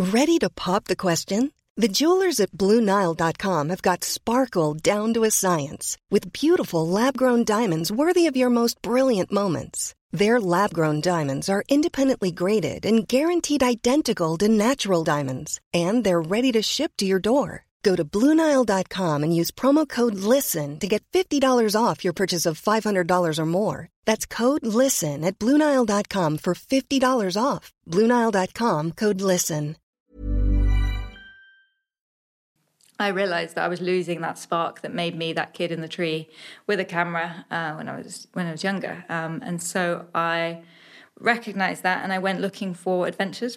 Ready to pop the question? The jewelers at BlueNile.com have got sparkle down to a science with beautiful lab-grown diamonds worthy of your most brilliant moments. Their lab-grown diamonds are independently graded and guaranteed identical to natural diamonds, and they're ready to ship to your door. Go to BlueNile.com and use promo code LISTEN to get $50 off your purchase of $500 or more. That's code LISTEN at BlueNile.com for $50 off. BlueNile.com, code LISTEN. I realised that I was losing that spark that made me that kid in the tree with a camera when I was younger, and so I recognised that, and I went looking for adventures.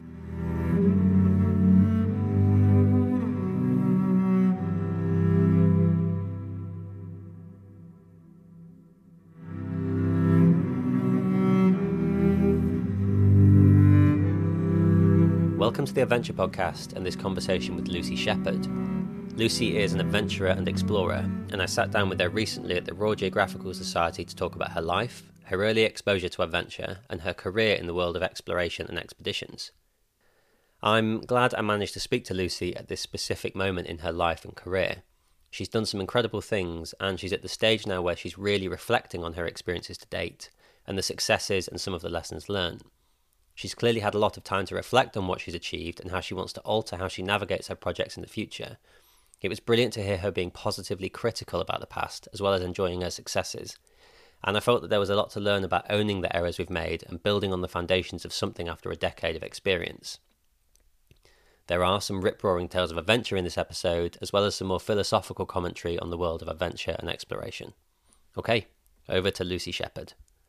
Welcome to the Adventure Podcast and this conversation with Lucy Shepherd. Lucy is an adventurer and explorer, and I sat down with her recently at the Royal Geographical Society to talk about her life, her early exposure to adventure, and her career in the world of exploration and expeditions. I'm glad I managed to speak to Lucy at this specific moment in her life and career. She's done some incredible things, and she's at the stage now where she's really reflecting on her experiences to date, and the successes and some of the lessons learned. She's clearly had a lot of time to reflect on what she's achieved and how she wants to alter how she navigates her projects in the future. It was brilliant to hear her being positively critical about the past, as well as enjoying her successes. And I felt that there was a lot to learn about owning the errors we've made and building on the foundations of something after a decade of experience. There are some rip-roaring tales of adventure in this episode, as well as some more philosophical commentary on the world of adventure and exploration. Okay, over to Lucy Shepherd.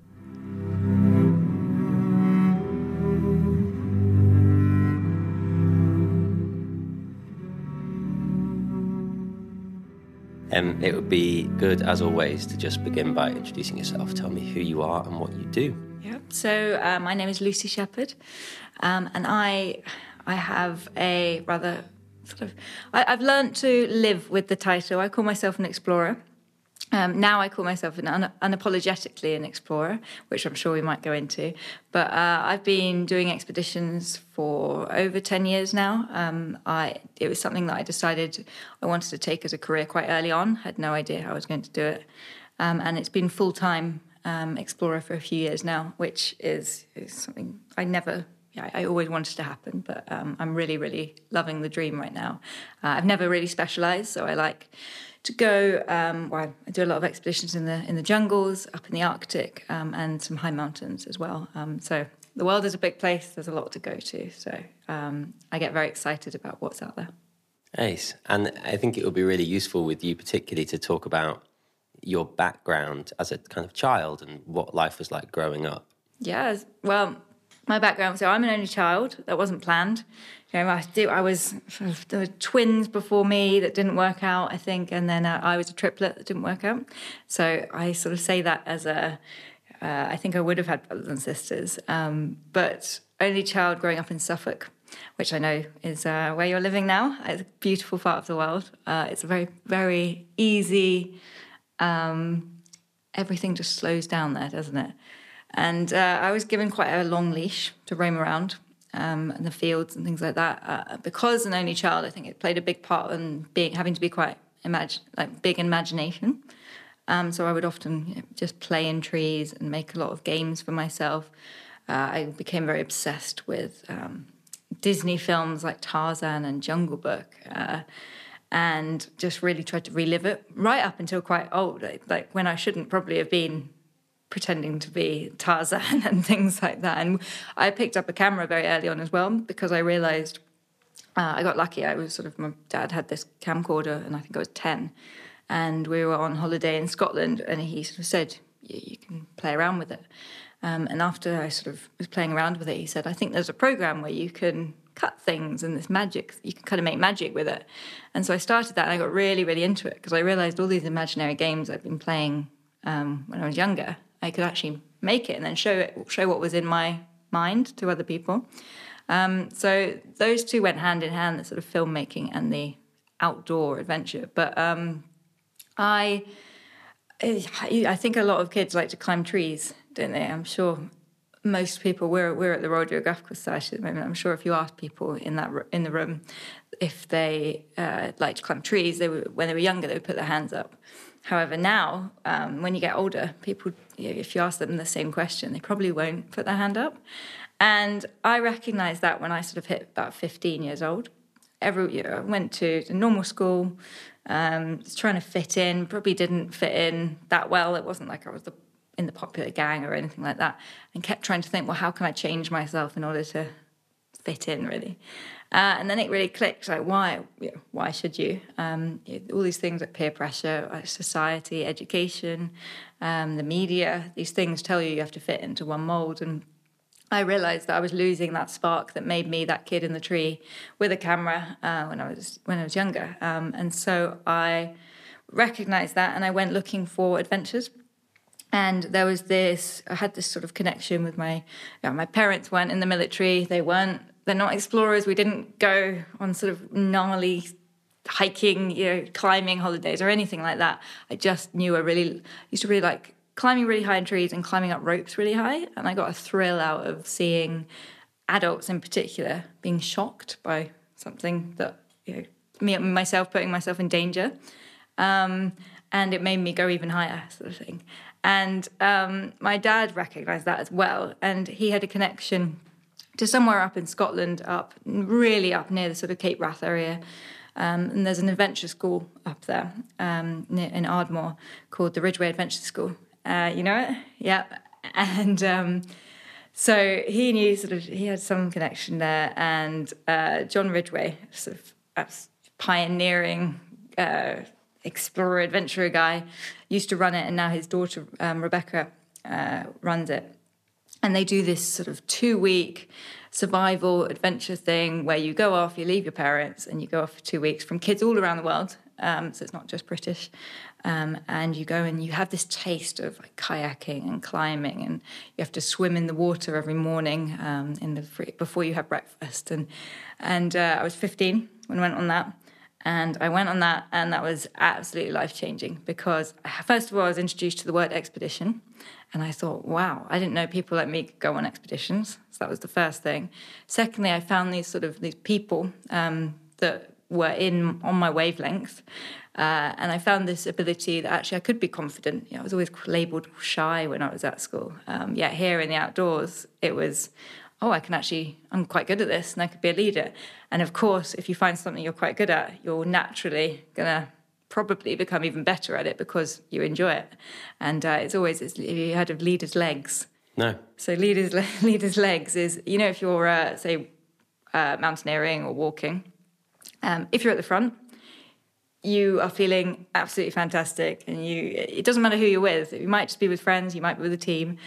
It would be good, as always, to just begin by introducing yourself. Tell me who you are and what you do. Yeah. So my name is Lucy Shepherd, and I have a rather I've learnt to live with the title. I call myself an explorer. Now I call myself unapologetically an explorer, which I'm sure we might go into. But I've been doing expeditions for over 10 years now. It was something that I decided I wanted to take as a career quite early on. Had no idea how I was going to do it. And it's been full-time explorer for a few years now, which is something I always wanted to happen. But I'm really, really loving the dream right now. I've never really specialised, so I like to go. I do a lot of expeditions in the jungles, up in the Arctic, and some high mountains as well. So the world is a big place. There's a lot to go to. So I get very excited about what's out there. Nice. And I think it would be really useful with you particularly to talk about your background as a kind of child and what life was like growing up. Yeah, well, my background, so I'm an only child. That wasn't planned. You know, there were twins before me that didn't work out, I think, and then I was a triplet that didn't work out. So I sort of say that as I think I would have had brothers and sisters, but only child growing up in Suffolk, which I know is where you're living now. It's a beautiful part of the world. It's a very, very easy, everything just slows down there, doesn't it? And I was given quite a long leash to roam around in the fields and things like that. Because an only child, I think it played a big part in having to be quite big imagination. So I would often just play in trees and make a lot of games for myself. I became very obsessed with Disney films like Tarzan and Jungle Book, and just really tried to relive it right up until quite old, like when I shouldn't probably have been pretending to be Tarzan and things like that. And I picked up a camera very early on as well because I realised I got lucky. My dad had this camcorder and I think I was 10 and we were on holiday in Scotland and he sort of said, you can play around with it. And after I sort of was playing around with it, he said, I think there's a program where you can cut things and this magic, you can kind of make magic with it. And so I started that and I got really, really into it because I realised all these imaginary games I'd been playing when I was younger, I could actually make it and then show what was in my mind to other people. So those two went hand in hand, the sort of filmmaking and the outdoor adventure. But I think a lot of kids like to climb trees, don't they? I'm sure most people, we're at the Royal Geographical Society at the moment. I'm sure if you ask people in the room if they like to climb trees, when they were younger, they would put their hands up. However, now, when you get older, people, if you ask them the same question, they probably won't put their hand up. And I recognised that when I sort of hit about 15 years old. Every year, I went to a normal school, was trying to fit in, probably didn't fit in that well. It wasn't like I was in the popular gang or anything like that, and kept trying to think, well, how can I change myself in order to fit in, really? And then it really clicked, like, why should you? All these things like peer pressure, society, education, the media, these things tell you have to fit into one mould. And I realised that I was losing that spark that made me that kid in the tree with a camera when I was younger. And so I recognised that, and I went looking for adventures. And there was I had this sort of connection with my parents weren't in the military. They're not explorers. We didn't go on sort of gnarly hiking, climbing holidays or anything like that. I just knew used to really like climbing really high in trees and climbing up ropes really high. And I got a thrill out of seeing adults in particular being shocked by something that, myself putting myself in danger. And it made me go even higher, sort of thing. And my dad recognised that as well. And he had a connection to somewhere up in Scotland, really up near the sort of Cape Wrath area. And there's an adventure school up there in Ardmore called the Ridgeway Adventure School. You know it? Yeah. And so he knew he had some connection there. And John Ridgway, sort of pioneering explorer, adventurer guy, used to run it, and now his daughter, Rebecca, runs it. And they do this sort of 2-week survival adventure thing where you go off, you leave your parents, and you go off for 2 weeks from kids all around the world. So it's not just British. And you go and you have this taste of like kayaking and climbing, and you have to swim in the water every morning before you have breakfast. And I was 15 when I went on that. And I went on that, and that was absolutely life-changing because, first of all, I was introduced to the word expedition. And I thought, wow, I didn't know people like me could go on expeditions. So that was the first thing. Secondly, I found these people that were on my wavelength. And I found this ability that actually I could be confident. I was always labelled shy when I was at school. Yet here in the outdoors, it was, I'm quite good at this, and I could be a leader. And of course, if you find something you're quite good at, you're naturally going to probably become even better at it because you enjoy it. And have you heard of leader's legs? No. So leader's legs is, if you're, mountaineering or walking, if you're at the front, you are feeling absolutely fantastic, and it doesn't matter who you're with. You might just be with friends, you might be with a team.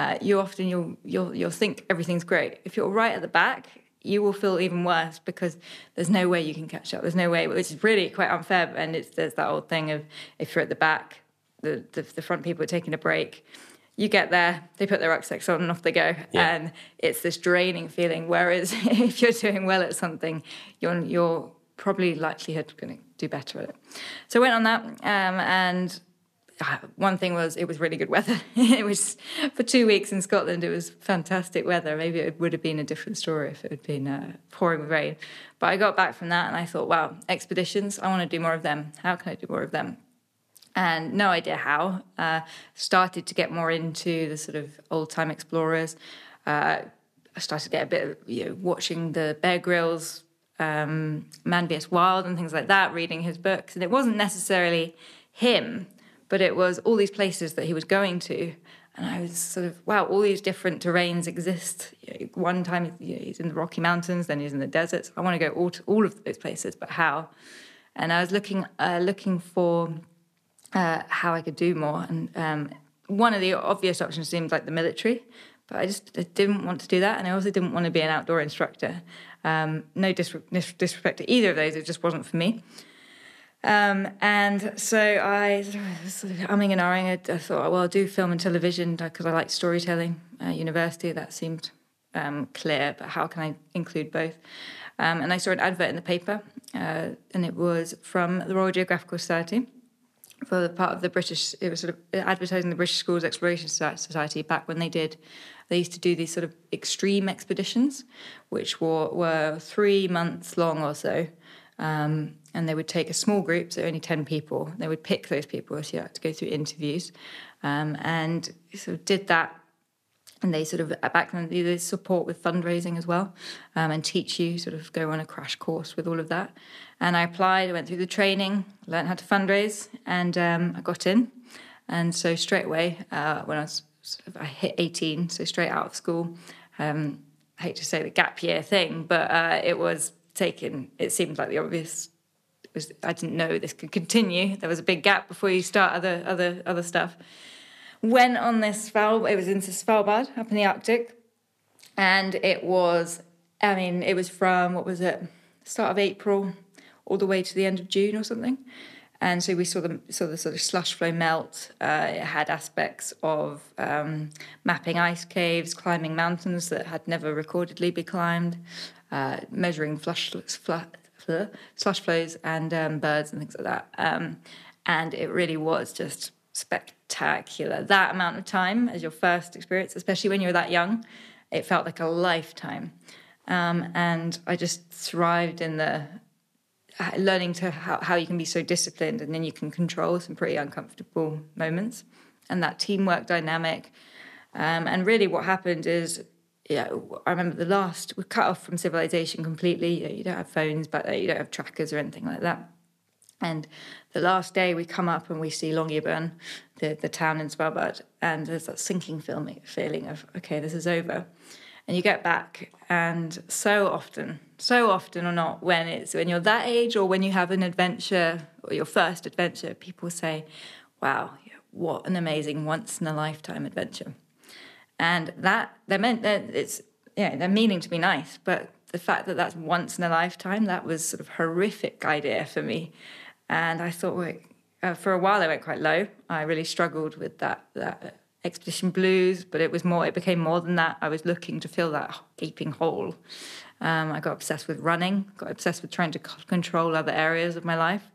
You'll think everything's great. If you're right at the back, you will feel even worse because there's no way you can catch up. There's no way, which is really quite unfair. And there's that old thing of if you're at the back, the front people are taking a break. You get there, they put their rucksacks on and off they go. Yeah. And it's this draining feeling. Whereas if you're doing well at something, you're probably likelihood going to do better at it. So I went on that, and one thing was it was really good weather. It was for 2 weeks in Scotland. It was fantastic weather. Maybe it would have been a different story if it had been pouring with rain. But I got back from that and I thought, wow, expeditions, I want to do more of them. How can I do more of them? And no idea how. Started to get more into the sort of old-time explorers. I started to get a bit of, watching the Bear Grylls, Man vs. Wild and things like that, reading his books. And it wasn't necessarily him, but it was all these places that he was going to. And I was sort of, wow, all these different terrains exist. One time he's in the Rocky Mountains, then he's in the deserts. I want to go to all of those places, but how? And I was looking for how I could do more. And one of the obvious options seemed like the military, but I didn't want to do that. And I also didn't want to be an outdoor instructor. No disrespect to either of those, it just wasn't for me. And so I was sort of umming and ahhing. I thought, well, I'll do film and television because I liked storytelling at university. That seemed clear, but how can I include both? And I saw an advert in the paper, and it was from the Royal Geographical Society, for the part of the British, it was sort of advertising the British Schools Exploration Society back when they used to do these sort of extreme expeditions, which were 3 months long or so. And they would take a small group, so only 10 people. They would pick those people, so you had to go through interviews. And sort of did that. And they sort of, back then, they support with fundraising as well, and teach you, sort of go on a crash course with all of that. And I applied, I went through the training, learned how to fundraise, and I got in. And so straight away, when I hit 18, so straight out of school, I hate to say the gap year thing, but it seemed like the obvious, I didn't know this could continue. There was a big gap before you start other stuff. Went on this it was into Svalbard, up in the Arctic, and it was from, start of April all the way to the end of June or something. And so we saw the sort of slush flow melt. It had aspects of mapping ice caves, climbing mountains that had never recordedly been climbed, measuring slush flows and birds and things like that. And it really was just spectacular. That amount of time as your first experience, especially when you're that young, it felt like a lifetime. And I just thrived in the learning to how you can be so disciplined, and then you can control some pretty uncomfortable moments, and that teamwork dynamic. And really what happened is, I remember we're cut off from civilization completely. You don't have phones, but you don't have trackers or anything like that. And the last day we come up and we see Longyearbyen, the town in Svalbard, and there's that sinking feeling of, okay, this is over. And you get back, and so often or not, when you're that age or when you have an adventure or your first adventure, people say, wow, what an amazing once-in-a-lifetime adventure. And that, they're meaning to be nice, but the fact that that's once in a lifetime, that was sort of a horrific idea for me. And I thought, for a while I went quite low. I really struggled with that expedition blues, but it became more than that. I was looking to fill that gaping hole. I got obsessed with running, got obsessed with trying to control other areas of my life.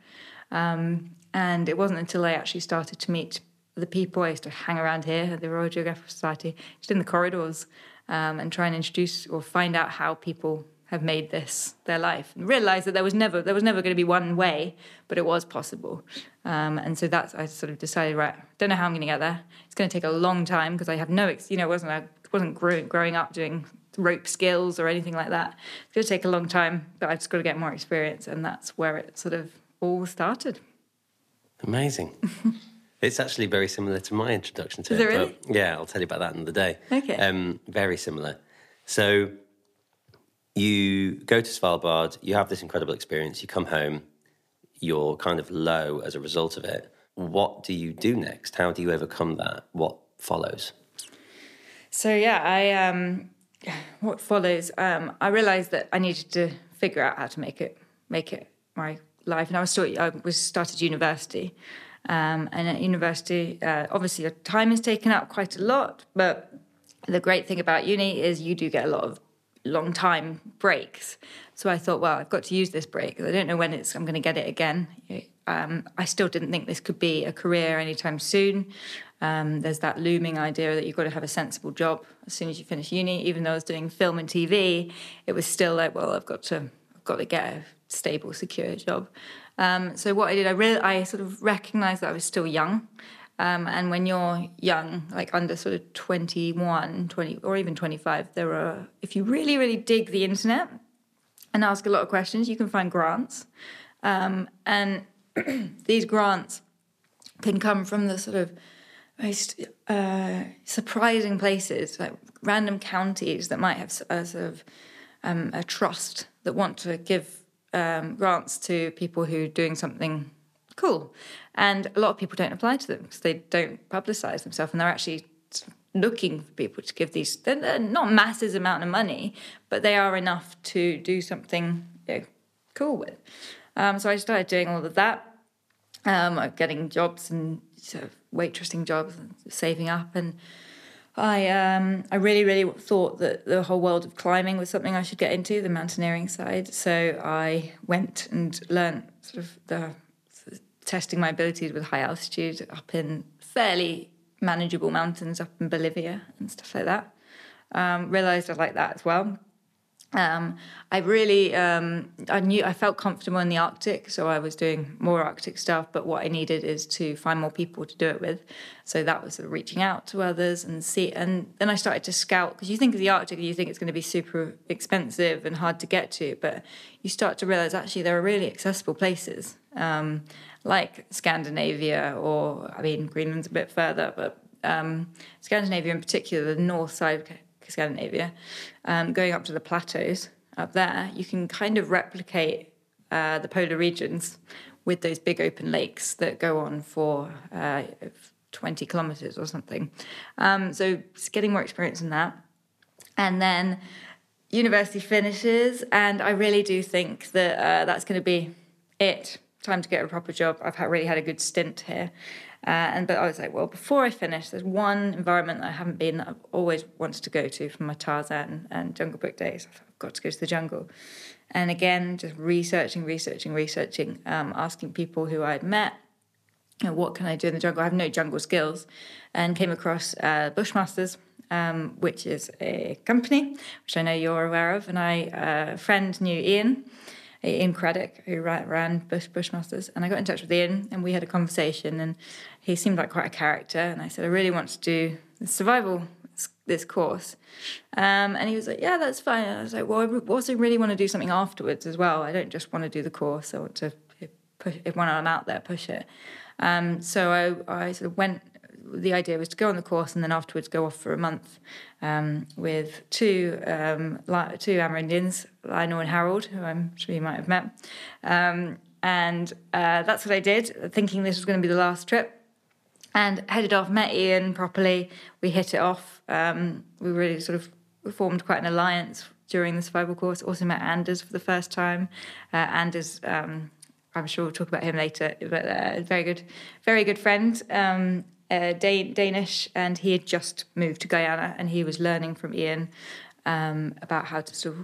And it wasn't until I actually started to meet the people. I used to hang around here at the Royal Geographical Society, just in the corridors, and try and introduce or find out how people have made this their life, and realised that there was never going to be one way, but it was possible. And so I sort of decided, right, don't know how I'm going to get there. It's going to take a long time because I have wasn't growing up doing rope skills or anything like that. It's going to take a long time, but I've just got to get more experience, and that's where it sort of all started. Amazing. It's actually very similar to my introduction to it. Is it really? But yeah, I'll tell you about that another day. Okay. Very similar. So you go to Svalbard, you have this incredible experience, you come home, you're kind of low as a result of it. What do you do next? How do you overcome that? What follows? So what follows? I realised that I needed to figure out how to make it my life, and I started university. And at university, obviously your time is taken up quite a lot, but the great thing about uni is you do get a lot of long time breaks. So I thought, well, I've got to use this break. I don't know when I'm going to get it again. I still didn't think this could be a career anytime soon. There's that looming idea that you've got to have a sensible job as soon as you finish uni. Even though I was doing film and TV, it was still like, well, I've got to get a stable, secure job. So what I did, I sort of recognised that I was still young. And when you're young, like under sort of 21, 20, or even 25, if you really, really dig the internet and ask a lot of questions, you can find grants. And these grants can come from the sort of most surprising places, like random counties that might have a trust that want to give grants to people who are doing something cool. And a lot of people don't apply to them because they don't publicise themselves, and they're actually looking for people to give these. They're not massive amount of money, but they are enough to do something cool with. So I started doing all of that, getting jobs and sort of waitressing jobs, and saving up, and I really, really thought that the whole world of climbing was something I should get into, the mountaineering side. So I went and learned sort of the testing my abilities with high altitude up in fairly manageable mountains up in Bolivia and stuff like that. Realised I liked that as well. I felt comfortable in the Arctic, so I was doing more Arctic stuff, but what I needed is to find more people to do it with. So that was sort of reaching out to others and then I started to scout, because you think of the Arctic and you think it's going to be super expensive and hard to get to, but you start to realise actually there are really accessible places, like Scandinavia, or, I mean, Greenland's a bit further, but Scandinavia in particular, the north side of Scandinavia, going up to the plateaus up there, you can kind of replicate the polar regions with those big open lakes that go on for 20 kilometres or something. So it's getting more experience in that. And then university finishes, and I really do think that that's going to be it. Time to get a proper job. I've really had a good stint here. But I was like, well, before I finish, there's one environment that I haven't been that I've always wanted to go to from my Tarzan and Jungle Book days. I've got to go to the jungle. And again, just researching, asking people who I'd met, what can I do in the jungle? I have no jungle skills. And came across Bushmasters, which is a company, which I know you're aware of. And a friend knew Ian Craddock, who ran Bushmasters, and I got in touch with Ian, and we had a conversation, and he seemed like quite a character, and I said, I really want to do this course, and he was like, yeah, that's fine. And I was like, well, I also really want to do something afterwards as well. I don't just want to do the course. I want to push it when I'm out there, push it. So I sort of went. The idea was to go on the course and then afterwards go off for a month with two Amerindians, Lionel and Harold, who I'm sure you might have met. And that's what I did, thinking this was going to be the last trip. And headed off, met Ian properly. We hit it off. We really sort of formed quite an alliance during the survival course. Also met Anders for the first time. Anders, I'm sure we'll talk about him later, but very good friend. Danish, and he had just moved to Guyana, and he was learning from Ian about how to sort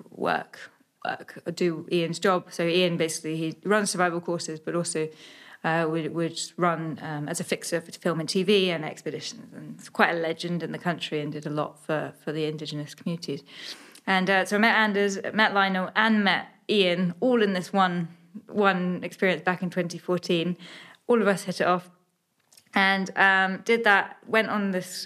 of do Ian's job. So Ian basically, he runs survival courses, but also would run as a fixer for film and TV and expeditions, and it's quite a legend in the country and did a lot for the indigenous communities. And so I met Anders, met Lionel, and met Ian, all in this one experience back in 2014. All of us hit it off. And did that, went on this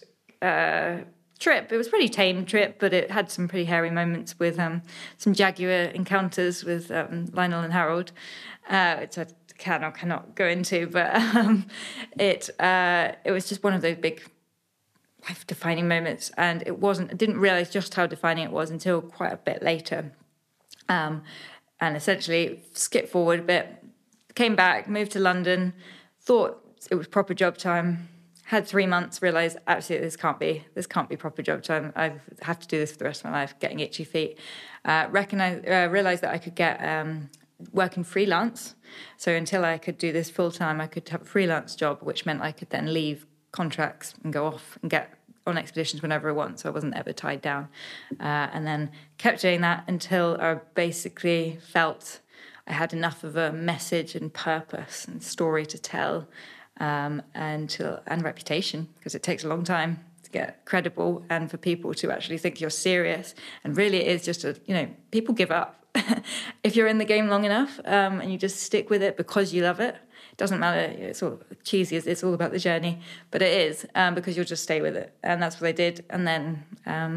trip. It was a pretty tame trip, but it had some pretty hairy moments with some jaguar encounters with Lionel and Harold, which I cannot go into, but it was just one of those big life-defining moments, and I didn't realise just how defining it was until quite a bit later. And essentially, skip forward a bit, came back, moved to London, thought it was proper job time, had 3 months, realised absolutely this can't be proper job time. I have to do this for the rest of my life, getting itchy feet. Realised that I could get working freelance. So until I could do this full time, I could have a freelance job, which meant I could then leave contracts and go off and get on expeditions whenever I want. So I wasn't ever tied down. And then kept doing that until I basically felt I had enough of a message and purpose and story to tell. And reputation, because it takes a long time to get credible and for people to actually think you're serious. And really it is just people give up. If you're in the game long enough and you just stick with it because you love it, it doesn't matter, it's all cheesy, it's all about the journey, but it is because you'll just stay with it. And that's what I did. And then,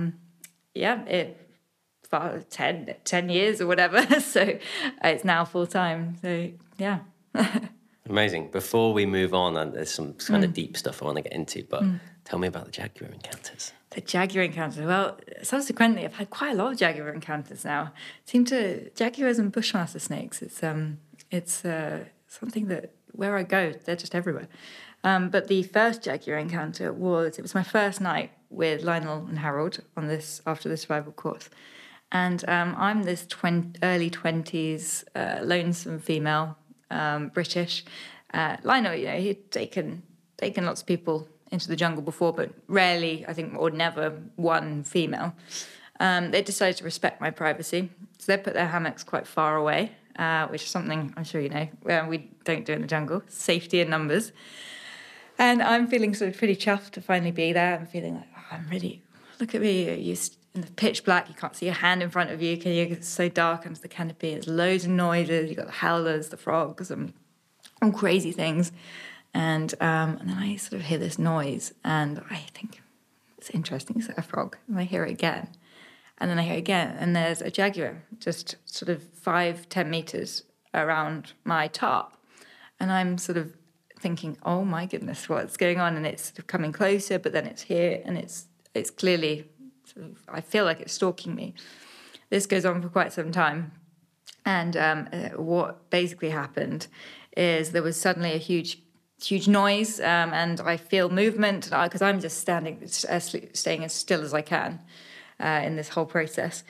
for 10 years or whatever. So it's now full time. So, yeah. Amazing. Before we move on, and there's some kind of deep stuff I want to get into, but tell me about the jaguar encounters. The jaguar encounters. Well, subsequently, I've had quite a lot of jaguar encounters now. Jaguars and bushmaster snakes. It's something that where I go, they're just everywhere. But the first jaguar encounter was my first night with Lionel and Harold after the survival course. And I'm this early 20s lonesome female, British. Lionel, he'd taken lots of people into the jungle before, but rarely, I think, or never one female. They decided to respect my privacy, so they put their hammocks quite far away, which is something I'm sure you know we don't do in the jungle. Safety in numbers. And I'm feeling sort of pretty chuffed to finally be there. I'm feeling like, I'm ready. Look at me. You're in the pitch black. You can't see a hand in front of you. It's so dark under the canopy. There's loads of noises. You've got the howlers, the frogs, and all crazy things. And then I sort of hear this noise. And I think, it's interesting. It's like a frog. And I hear it again. And then I hear it again. And there's a jaguar just sort of 5-10 meters around my tarp. And I'm sort of thinking, oh my goodness, what's going on? And it's sort of coming closer, but then it's here, and it's clearly sort of, I feel like it's stalking me. This goes on for quite some time, and what basically happened is there was suddenly a huge noise, and I feel movement because I'm just staying as still as I can in this whole process.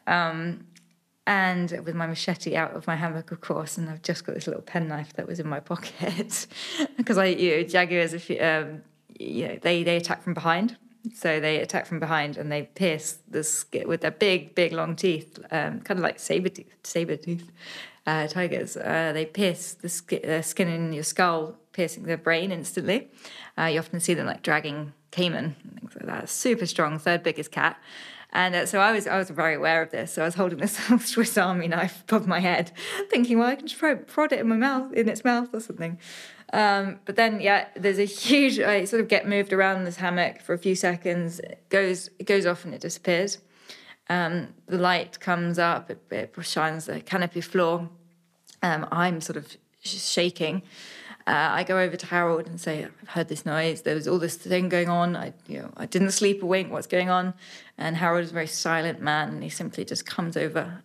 And with my machete out of my hammock, of course, and I've just got this little penknife that was in my pocket because jaguars, they attack from behind. So they attack from behind and they pierce the skin with their big, long teeth, kind of like saber-tooth tigers. They pierce the skin in your skull, piercing the brain instantly. You often see them like dragging caiman and things like that. Super strong, third biggest cat. And so I was very aware of this. So I was holding this little Swiss Army knife above my head, thinking, well, I can just prod it in its mouth or something. But then, there's a huge. I sort of get moved around this hammock for a few seconds. It goes off and it disappears. The light comes up. It shines the canopy floor. I'm sort of shaking. I go over to Harold and say, I've heard this noise. There was all this thing going on. I didn't sleep a wink. What's going on? And Harold is a very silent man, and he simply just comes over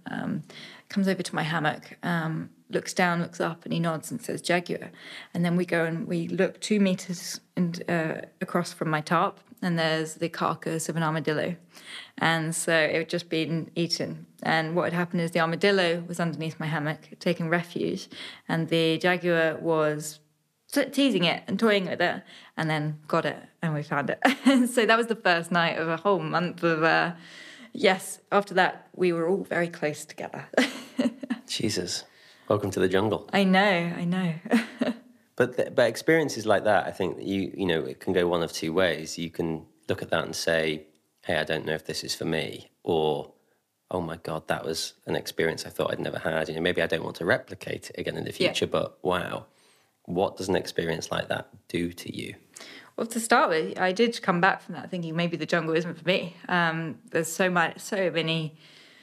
to my hammock, looks down, looks up, and he nods and says, jaguar. And then we go and we look 2 meters across from my tarp, and there's the carcass of an armadillo. And so it had just been eaten. And what had happened is the armadillo was underneath my hammock, taking refuge, and the jaguar was teasing it and toying with it, and then got it, and we found it. And so that was the first night of a whole month of, after that, we were all very close together. Jesus. Welcome to the jungle. I know. But experiences like that, I think you know, it can go one of two ways. You can look at that and say, hey, I don't know if this is for me, or, oh my God, that was an experience I thought I'd never had. You know, maybe I don't want to replicate it again in the future, but wow. What does an experience like that do to you? Well, to start with, I did come back from that thinking maybe the jungle isn't for me. There's so many.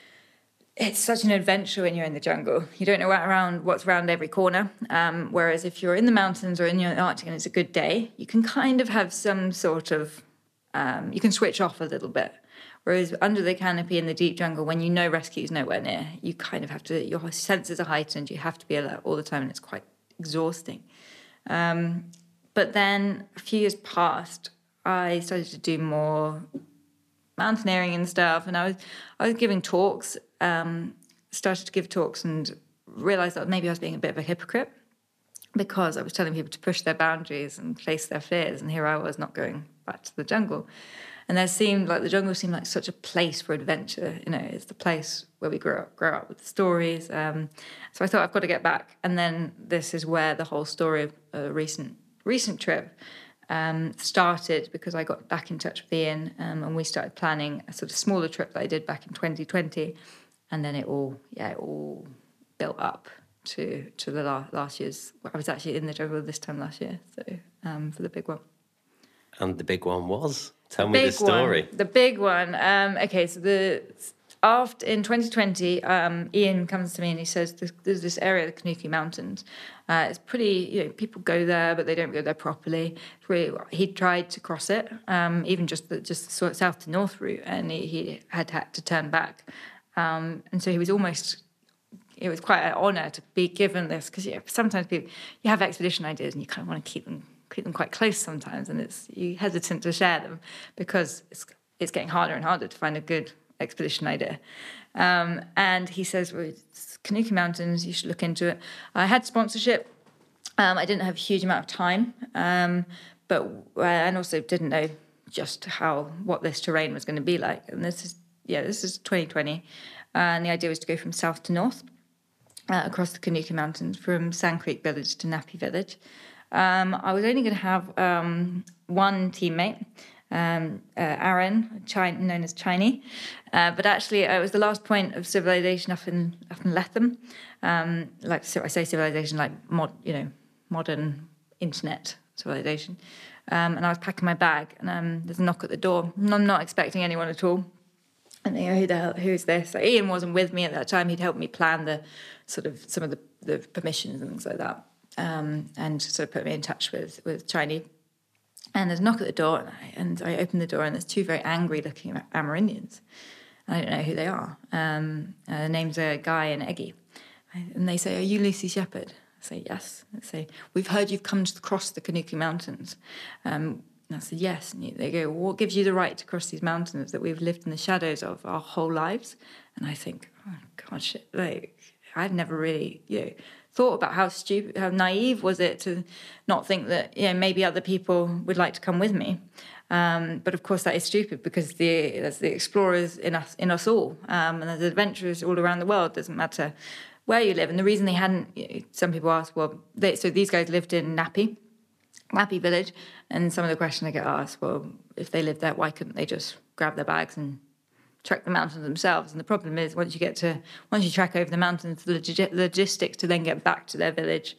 It's such an adventure when you're in the jungle. You don't know what's around every corner. Whereas if you're in the mountains or in the Arctic and it's a good day, you can kind of have some sort of, you can switch off a little bit. Whereas under the canopy in the deep jungle, when you know rescue is nowhere near, you kind of have to, your senses are heightened, you have to be alert all the time, and it's quite exhausting. But then a few years passed, I started to do more mountaineering and stuff, and I was giving talks, started to give talks, and realised that maybe I was being a bit of a hypocrite because I was telling people to push their boundaries and face their fears, and here I was not going back to the jungle. And the jungle seemed like such a place for adventure. You know, it's the place where we grow up with the stories. So I thought, I've got to get back. And then this is where the whole story of a recent trip started, because I got back in touch with Ian, and we started planning a sort of smaller trip that I did back in 2020. And then it all built up to the last year's. I was actually in the jungle this time last year, so for the big one. And the big one was? Tell me the story. The big one. Okay, so in 2020, Ian comes to me and he says, there's this area, the Kanuki Mountains. It's pretty, people go there, but they don't go there properly. He tried to cross it, even just the south to north route, and he had to turn back. And so he was almost, it was quite an honour to be given this, because sometimes you have expedition ideas and you kind of want to keep them quite close sometimes, and you're hesitant to share them because it's getting harder and harder to find a good expedition idea. And he says, well, it's Kanuki Mountains, you should look into it. I had sponsorship. I didn't have a huge amount of time, and also didn't know just what this terrain was going to be like. And this is 2020, and the idea was to go from south to north. across the Kanuku Mountains from Sand Creek Village to Nappy Village. I was only going to have one teammate, Aaron, known as Chinese, but actually it was the last point of civilization up in Lethem. So I say civilization like modern internet civilization. And I was packing my bag, and there's a knock at the door. And I'm not expecting anyone at all. And they go, "Who the hell? Who's this?" So Ian wasn't with me at that time. He'd helped me plan the some of the permissions and things like that, and sort of put me in touch with Chinese. And there's a knock at the door, and I open the door, and there's two very angry-looking Amerindians. I don't know who they are. Their names are Guy and Eggy. And they say, "Are you Lucy Shepherd?" I say, "Yes." They say, "We've heard you've come to cross the Kanuku Mountains." And I said, "Yes." And they go, "Well, what gives you the right to cross these mountains that we've lived in the shadows of our whole lives?" And I think, oh, God, shit. Like, I'd never really, thought about how naive was it to not think that, maybe other people would like to come with me. But of course that is stupid, because there's the explorers in us all, and there's adventurers all around the world. Doesn't matter where you live. And the reason they hadn't, some people ask, so these guys lived in Nappy Village, and some of the questions I get asked, well, if they lived there, why couldn't they just grab their bags and trek the mountains themselves? And the problem is, once you trek over the mountains, the logistics to then get back to their village,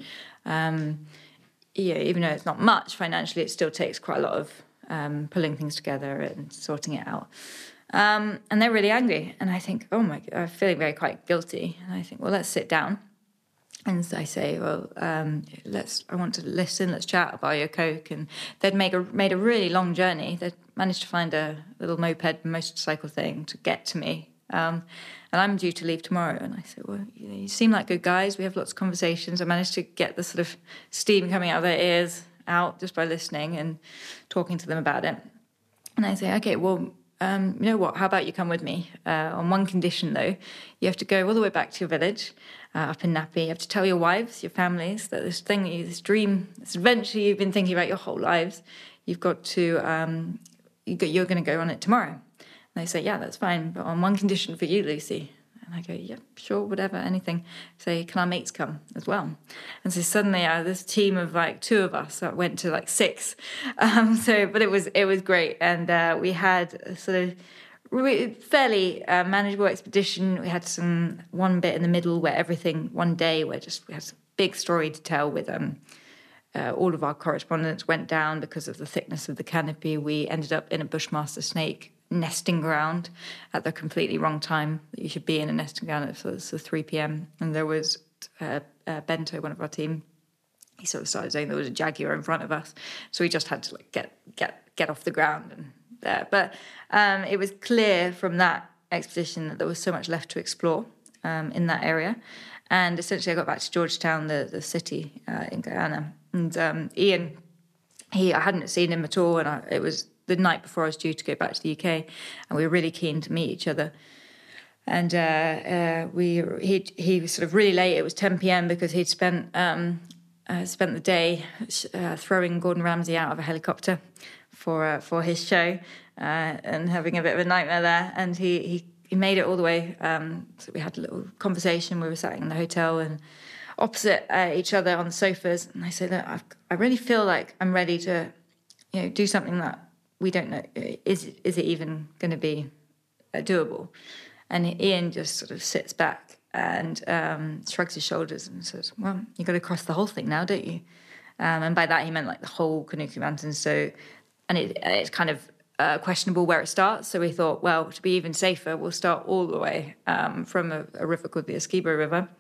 even though it's not much financially, it still takes quite a lot of pulling things together and sorting it out. And they're really angry. And I think, oh my God, I'm feeling quite guilty. And I think, well, let's sit down. And so I say, well, I want to listen, let's chat about your Coke. And they'd made a really long journey. They'd managed to find a little moped motorcycle thing to get to me. And I'm due to leave tomorrow. And I said, well, you seem like good guys. We have lots of conversations. I managed to get the sort of steam coming out of their ears out just by listening and talking to them about it. And I say, okay, well, you know what, how about you come with me? On one condition, though. You have to go all the way back to your village, up in Nappy. You have to tell your wives, your families, that this dream, this adventure you've been thinking about your whole lives, you've got to, you're going to go on it tomorrow. And they say, yeah, that's fine, but on one condition for you, Lucy. And I go, yeah, sure, whatever, anything. Say, can our mates come as well? And so suddenly this team of two of us went to 6. But it was great. And we had a sort of fairly manageable expedition. We had one bit in the middle one day where we had a big story to tell with all of our correspondence went down because of the thickness of the canopy. We ended up in a Bushmaster snake nesting ground at the completely wrong time that you should be in a nesting ground at 3 p.m. And there was Bento, one of our team. He sort of started saying there was a jaguar in front of us, so we just had to get off the ground and there. But it was clear from that expedition that there was so much left to explore in that area. And essentially, I got back to Georgetown, the city in Guyana, and Ian. I hadn't seen him at all, and it was the night before I was due to go back to the UK, and we were really keen to meet each other. And he was sort of really late. It was 10 p.m. because he'd spent the day throwing Gordon Ramsay out of a helicopter for his show and having a bit of a nightmare there. And he made it all the way. So we had a little conversation. We were sat in the hotel and opposite each other on the sofas. And I said, look, I really feel like I'm ready to, do something that we don't know. Is it even going to be doable? And Ian just sort of sits back and shrugs his shoulders and says, well, you've got to cross the whole thing now, don't you? And by that he meant the whole Kanuku Mountains. So, and it's kind of questionable where it starts. So we thought, well, to be even safer, we'll start all the way from a river called the Essequibo River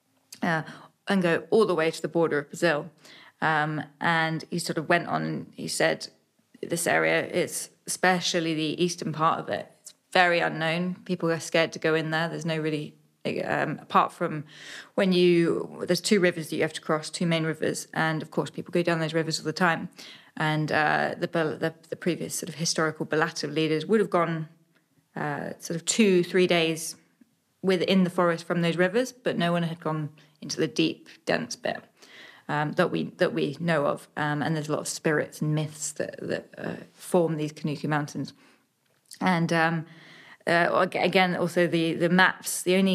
and go all the way to the border of Brazil. And he sort of went on and he said, this area is, especially the eastern part of it, it's very unknown. People are scared to go in there. There's no really, apart from there's 2 rivers that you have to cross, 2 main rivers, and of course people go down those rivers all the time. And the previous sort of historical Balato leaders would have gone sort of 2-3 days within the forest from those rivers, but no one had gone into the deep, dense bit. That we know of, and there's a lot of spirits and myths that form these Kanuku Mountains. And again, also the maps. The only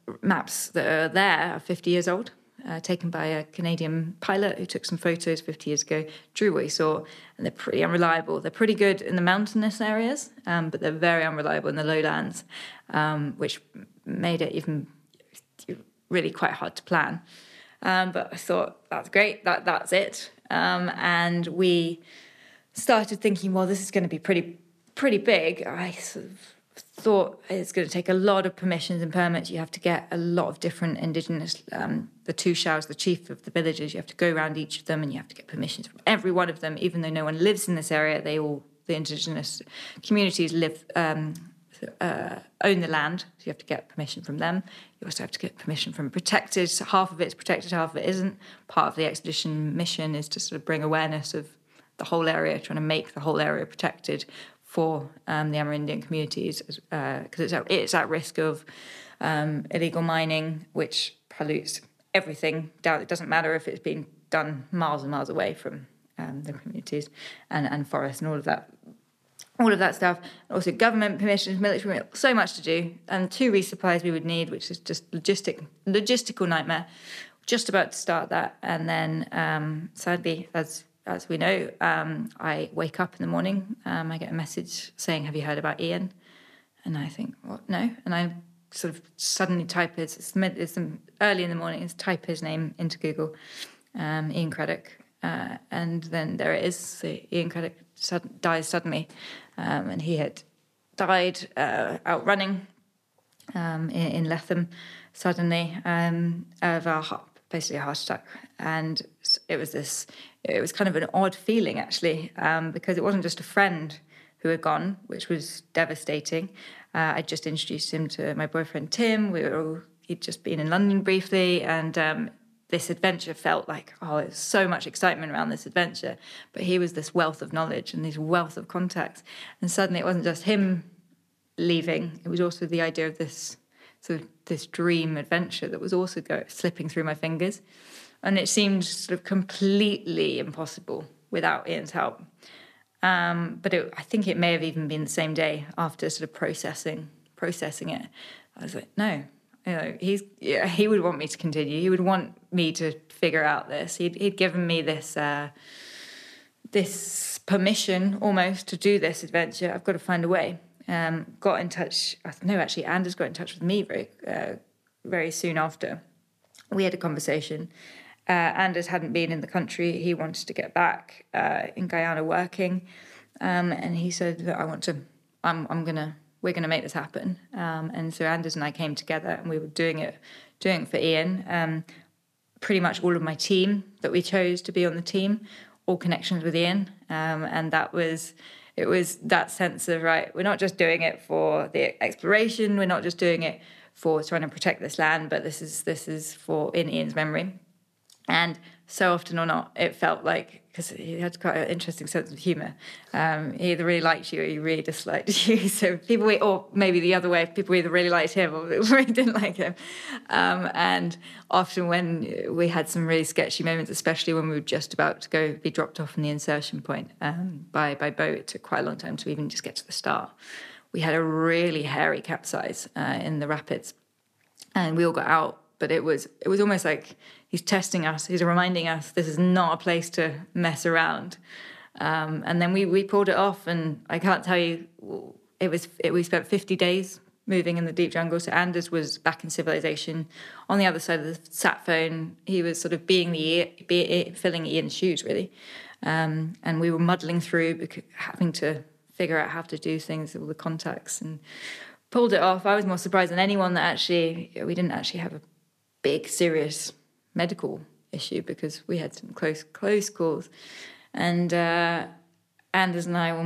maps that are there are 50 years old, taken by a Canadian pilot who took some photos 50 years ago, drew what he saw, and they're pretty unreliable. They're pretty good in the mountainous areas, but they're very unreliable in the lowlands, which made it even really quite hard to plan. But I thought, that's great, that's it. And we started thinking, well, this is going to be pretty big. I sort of thought it's going to take a lot of permissions and permits. You have to get a lot of different indigenous, the Tushaus, the chief of the villages, you have to go around each of them and you have to get permissions from every one of them, even though no one lives in this area. The indigenous communities own the land, so you have to get permission from them. You also have to get permission from protected. So half of it's protected, half of it isn't. Part of the expedition mission is to sort of bring awareness of the whole area, trying to make the whole area protected for the Amerindian communities, because it's at risk of illegal mining, which pollutes everything down. It doesn't matter if it's been done miles and miles away from the communities and forests and all of that stuff. Also government permissions, military permissions, so much to do. And 2 resupplies we would need, which is just logistical nightmare. Just about to start that. And then sadly, as we know, I wake up in the morning, I get a message saying, have you heard about Ian? And I think, what? No. And I sort of suddenly type it's early in the morning, type his name into Google, Ian Craddock. And then there it is. So Ian Craddock dies suddenly. And he had died out running in Letham suddenly of basically a heart attack. And it was kind of an odd feeling, actually, because it wasn't just a friend who had gone, which was devastating. I'd just introduced him to my boyfriend, Tim. He'd just been in London briefly, and this adventure felt like, there's so much excitement around this adventure. But he was this wealth of knowledge and this wealth of contacts. And suddenly it wasn't just him leaving. It was also the idea of this dream adventure that was also slipping through my fingers. And it seemed sort of completely impossible without Ian's help. But I think it may have even been the same day after sort of processing it. I was like, no, he would want me to continue. He would want me to figure out this. He'd given me this permission almost to do this adventure. I've got to find a way. Got in touch. Actually, Anders got in touch with me very soon after. We had a conversation. Anders hadn't been in the country. He wanted to get back in Guyana working, and he said, we're gonna make this happen. And so Anders and I came together, and we were doing it for Ian. Pretty much all of my team that we chose to be on the team, all connections with Ian, and it was that sense of, right, we're not just doing it for the exploration, we're not just doing it for trying to protect this land, but this is for in Ian's memory. And so often or not, it felt like, because he had quite an interesting sense of humour, he either really liked you or he really disliked you. So people, or maybe the other way, people either really liked him or really didn't like him. And often when we had some really sketchy moments, especially when we were just about to be dropped off from the insertion point by boat, it took quite a long time to even just get to the start. We had a really hairy capsize in the rapids, and we all got out. But it was almost like he's testing us. He's reminding us this is not a place to mess around. And then we pulled it off, and I can't tell you, we spent 50 days moving in the deep jungle. So Anders was back in civilization. On the other side of the sat phone, he was sort of filling Ian's shoes, really. And we were muddling through, having to figure out how to do things, all the contacts, and pulled it off. I was more surprised than anyone that we didn't actually have a big, serious medical issue, because we had some close calls. And Anders and I,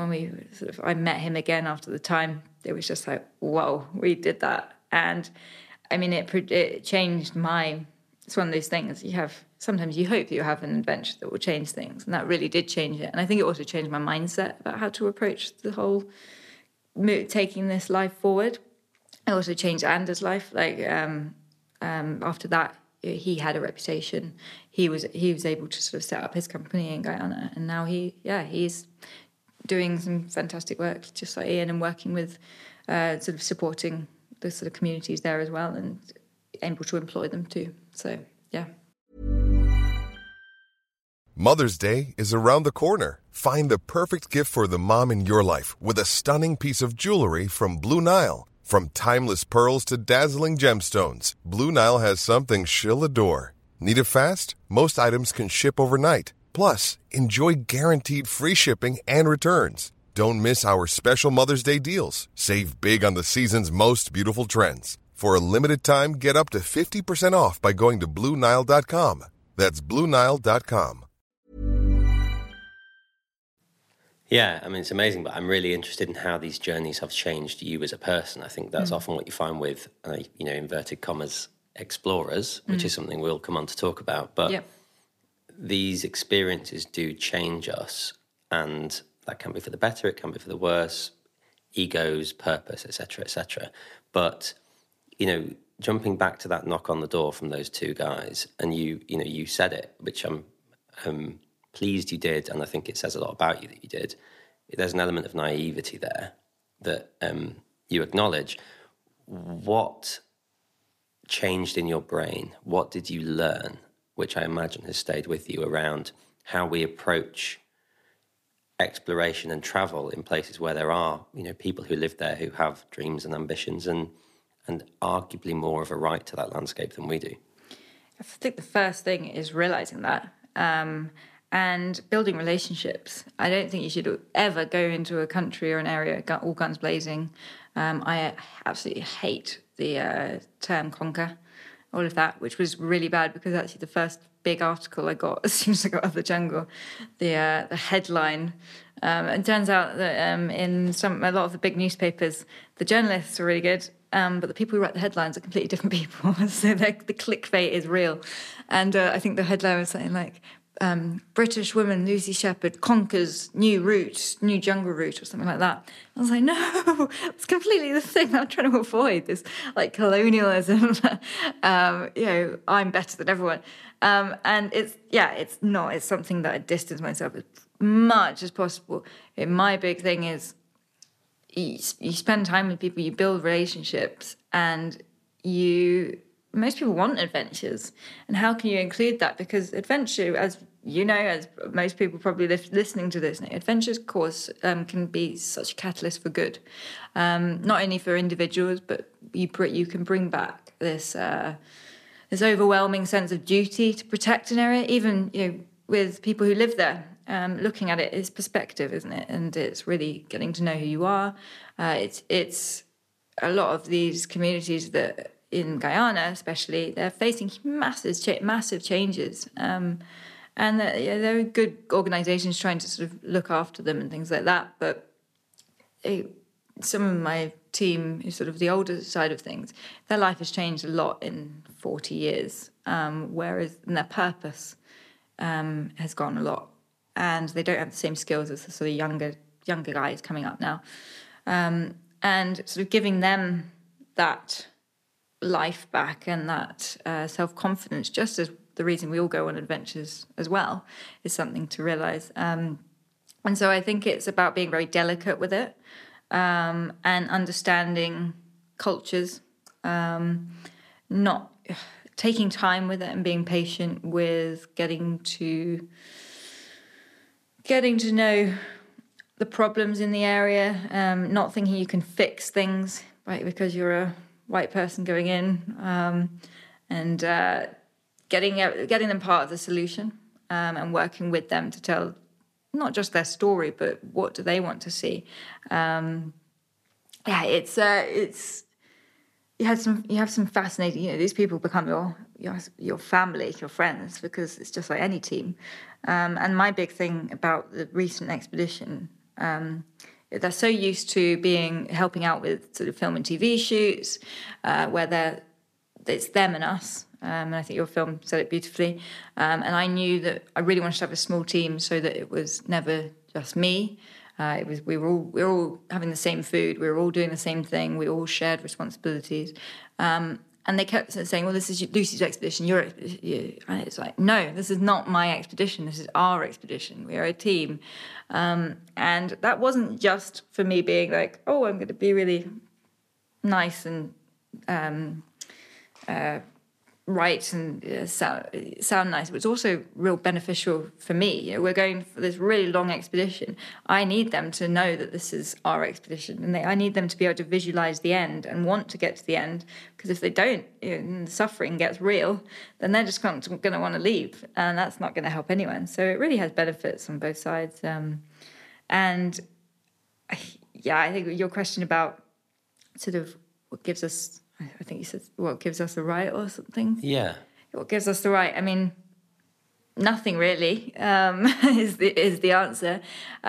I met him again after the time, it was just like, whoa, we did that. And I mean, it changed it's one of those things sometimes you hope you have an adventure that will change things, and that really did change it. And I think it also changed my mindset about how to approach the whole taking this life forward. It also changed Anders' life. After that, he had a reputation. He was able to sort of set up his company in Guyana, and now he's doing some fantastic work, just like Ian, and working with sort of supporting the sort of communities there as well, and able to employ them too. So, yeah. Mother's Day is around the corner. Find the perfect gift for the mom in your life with a stunning piece of jewelry from Blue Nile. From timeless pearls to dazzling gemstones, Blue Nile has something she'll adore. Need it fast? Most items can ship overnight. Plus, enjoy guaranteed free shipping and returns. Don't miss our special Mother's Day deals. Save big on the season's most beautiful trends. For a limited time, get up to 50% off by going to BlueNile.com. That's BlueNile.com. Yeah, I mean, it's amazing, but I'm really interested in how these journeys have changed you as a person. I think that's often what you find with, inverted commas, explorers, which is something we'll come on to talk about. But these experiences do change us, and that can be for the better, it can be for the worse, egos, purpose, etc., etc. But, jumping back to that knock on the door from those two guys, and you said it, which I'm pleased you did, and I think it says a lot about you that you did. There's an element of naivety there that you acknowledge. What changed in your brain? What did you learn, which I imagine has stayed with you, around how we approach exploration and travel in places where there are, people who live there who have dreams and ambitions and arguably more of a right to that landscape than we do? I think the first thing is realizing that. And building relationships. I don't think you should ever go into a country or an area all guns blazing. I absolutely hate the term conquer, all of that, which was really bad, because actually the first big article I got as soon as I got out of the jungle, the headline, it turns out that in a lot of the big newspapers, the journalists are really good, but the people who write the headlines are completely different people. So the clickbait is real. And I think the headline was something like, British woman Lucy Shepherd conquers new jungle route, or something like that. I was like, no, it's completely the thing that I'm trying to avoid, this like colonialism. I'm better than everyone. And it's not. It's something that I distance myself as much as possible. My big thing is you spend time with people, you build relationships, and most people want adventures. And how can you include that? Because adventure, as you know, as most people probably listening to this, adventures, of course, can be such a catalyst for good. Not only for individuals, but you can bring back this overwhelming sense of duty to protect an area, even with people who live there. Looking at it is perspective, isn't it? And it's really getting to know who you are. It's a lot of these communities that, in Guyana especially, they're facing massive changes. And there are good organisations trying to sort of look after them and things like that. But some of my team, who's sort of the older side of things, their life has changed a lot in 40 years, whereas their purpose has gone a lot. And they don't have the same skills as the sort of younger guys coming up now. And sort of giving them that life back and that self-confidence, just as the reason we all go on adventures as well, is something to realise. And so I think it's about being very delicate with it, and understanding cultures, not taking time with it, and being patient with getting to know the problems in the area, not thinking you can fix things, right, because you're a white person going in, and getting them part of the solution, and working with them to tell not just their story, but what do they want to see. It's you have some fascinating. These people become your family, your friends, because it's just like any team. And my big thing about the recent expedition, they're so used to helping out with sort of film and TV shoots, where it's them and us. And I think your film said it beautifully. And I knew that I really wanted to have a small team so that it was never just me. We were all having the same food. We were all doing the same thing. We all shared responsibilities. And they kept saying, well, this is Lucy's expedition, your expedition. And it's like, no, this is not my expedition. This is our expedition. We are a team. And that wasn't just for me being like, oh, I'm going to be really nice and right and sound nice, but it's also real beneficial for me. We're going for this really long expedition. I need them to know that this is our expedition, and I need them to be able to visualize the end and want to get to the end, because if they don't, and the suffering gets real, then they're just going to want to leave, and that's not going to help anyone. So it really has benefits on both sides. And yeah, I think your question about sort of what gives us, I think you said, what gives us the right or something? Yeah. What gives us the right? I mean, nothing really is the answer.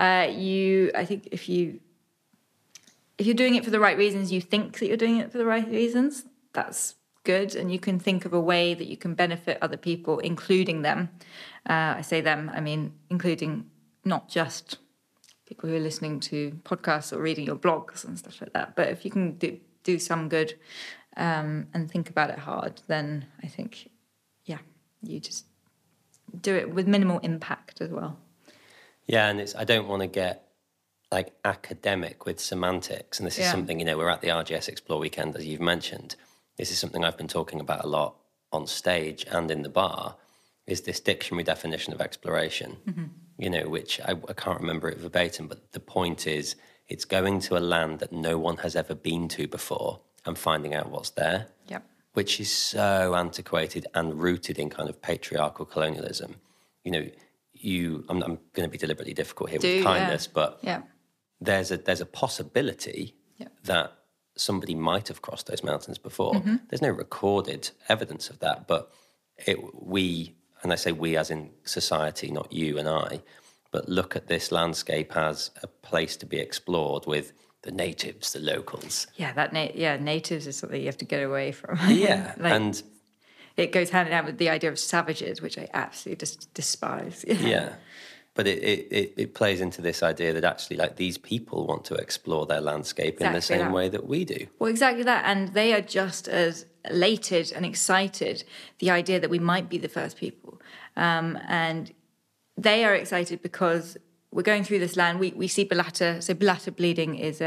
I think if you're doing it for the right reasons, you think that you're doing it for the right reasons, that's good. And you can think of a way that you can benefit other people, including them. I say them, I mean, including not just people who are listening to podcasts or reading your blogs and stuff like that. But if you can do some good, and think about it hard, then I think, yeah, you just do it with minimal impact as well. Yeah, and I don't want to get like academic with semantics, and this is something, we're at the RGS Explore weekend, as you've mentioned. This is something I've been talking about a lot on stage and in the bar, is this dictionary definition of exploration, which I can't remember it verbatim, but the point is it's going to a land that no one has ever been to before and finding out what's there, which is so antiquated and rooted in kind of patriarchal colonialism. I'm going to be deliberately difficult here with kindness, but there's a possibility that somebody might have crossed those mountains before. There's no recorded evidence of that, but we, and I say we as in society, not you and I, but look at this landscape as a place to be explored with the natives, the locals. Yeah, natives is something you have to get away from. Yeah, and it goes hand in hand with the idea of savages, which I absolutely just despise. Yeah, but it plays into this idea that actually, like, these people want to explore their landscape in the same way that we do. Well, exactly that, and they are just as elated and excited, the idea that we might be the first people, and they are excited because we're going through this land. We see Balata. So Balata bleeding is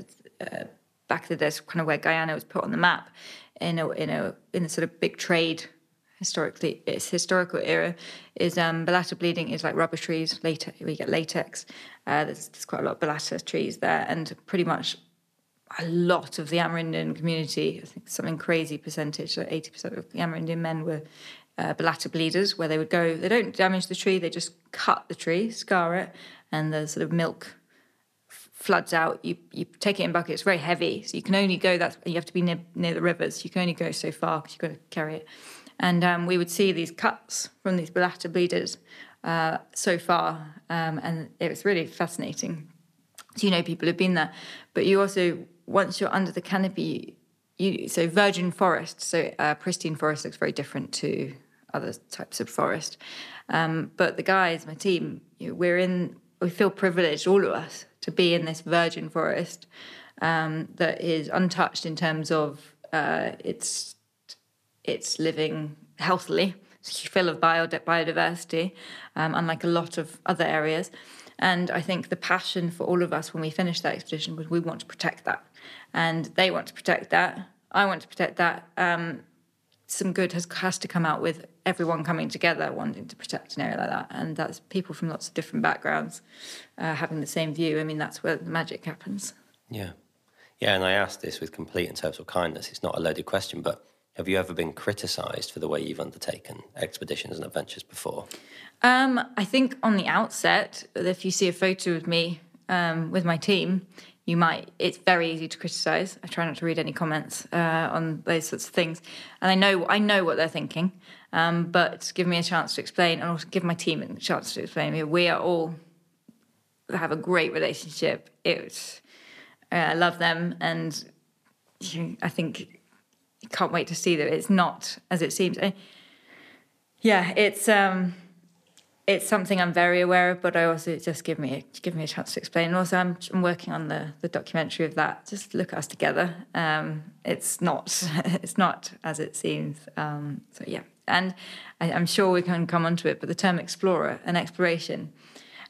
back in the days, kind of where Guyana was put on the map in a sort of big trade historically. Its historical era is Balata bleeding is like rubber trees. Later we get latex. There's quite a lot of Balata trees there, and pretty much a lot of the Amerindian community, I think something crazy percentage, like 80% of the Amerindian men were Balata bleeders, where they would go, they don't damage the tree, they just cut the tree, scar it, and the sort of milk floods out. You take it in buckets, it's very heavy, so you can only go, you have to be near the rivers, you can only go so far because you've got to carry it. And we would see these cuts from these Balata bleeders so far, and it was really fascinating. So people have been there, but you also, once you're under the canopy, so virgin forest, so pristine forest looks very different to other types of forest. But the guys, my team, we feel privileged, all of us, to be in this virgin forest that is untouched in terms of its living healthily. It's full of biodiversity, unlike a lot of other areas. And I think the passion for all of us when we finished that expedition was we want to protect that. And they want to protect that. I want to protect that. Some good has to come out with everyone coming together wanting to protect an area like that. And that's people from lots of different backgrounds having the same view. I mean, that's where the magic happens. Yeah. Yeah, and I asked this with complete and total kindness. It's not a loaded question, but have you ever been criticised for the way you've undertaken expeditions and adventures before? I think on the outset, if you see a photo of me with my team, it's very easy to criticise. I try not to read any comments on those sorts of things. And I know what they're thinking, but give me a chance to explain, and also give my team a chance to explain. We have a great relationship. I love them, and I think you can't wait to see that it's not as it seems. It's something I'm very aware of, but I also just give me a chance to explain. And also, I'm working on the documentary of that. Just look at us together. It's not as it seems. So yeah, and I'm sure we can come onto it. But the term explorer and exploration,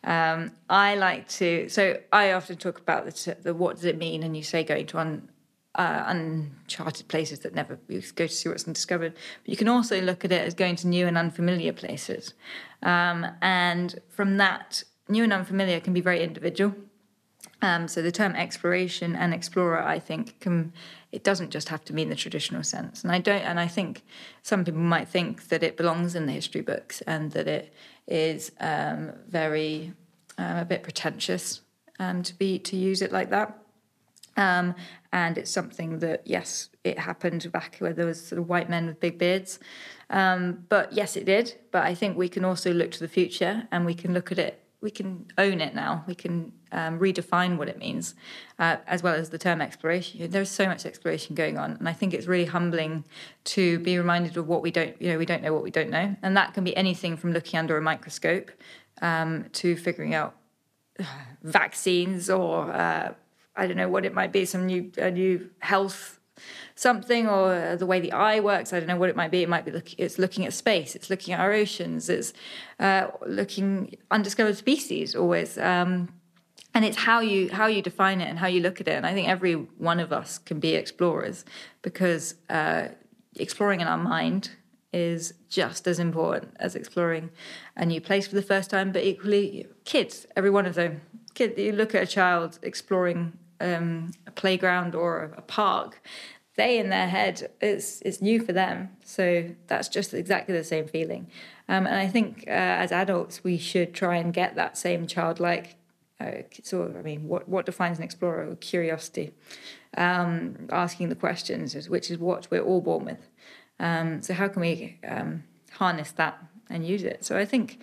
I like to. So I often talk about the what does it mean, and you say going to uncharted places that never you go to see what's undiscovered. But you can also look at it as going to new and unfamiliar places. And from that, new and unfamiliar can be very individual. So the term exploration and explorer, I think, it doesn't just have to mean the traditional sense. And I think some people might think that it belongs in the history books and that it is very a bit pretentious to use it like that. And it's something that, yes, it happened back where there was sort of white men with big beards. But yes, it did. But I think we can also look to the future and we can look at it. We can own it now. We can redefine what it means, as well as the term exploration. There's so much exploration going on, and I think it's really humbling to be reminded of what we don't. We don't know what we don't know, and that can be anything from looking under a microscope to figuring out vaccines or I don't know what it might be, some new health something, or the way the eye works. I don't know what it might be. It might be it's looking at space. It's looking at our oceans. It's looking undiscovered species always. And it's how you define it and how you look at it. And I think every one of us can be explorers, because exploring in our mind is just as important as exploring a new place for the first time. But equally, kids, every one of them. You look at a child exploring a playground or a park, they in their head, it's new for them. So that's just exactly the same feeling. And I think as adults, we should try and get that same childlike what defines an explorer? Curiosity, asking the questions, which is what we're all born with. So how can we harness that and use it? So I think,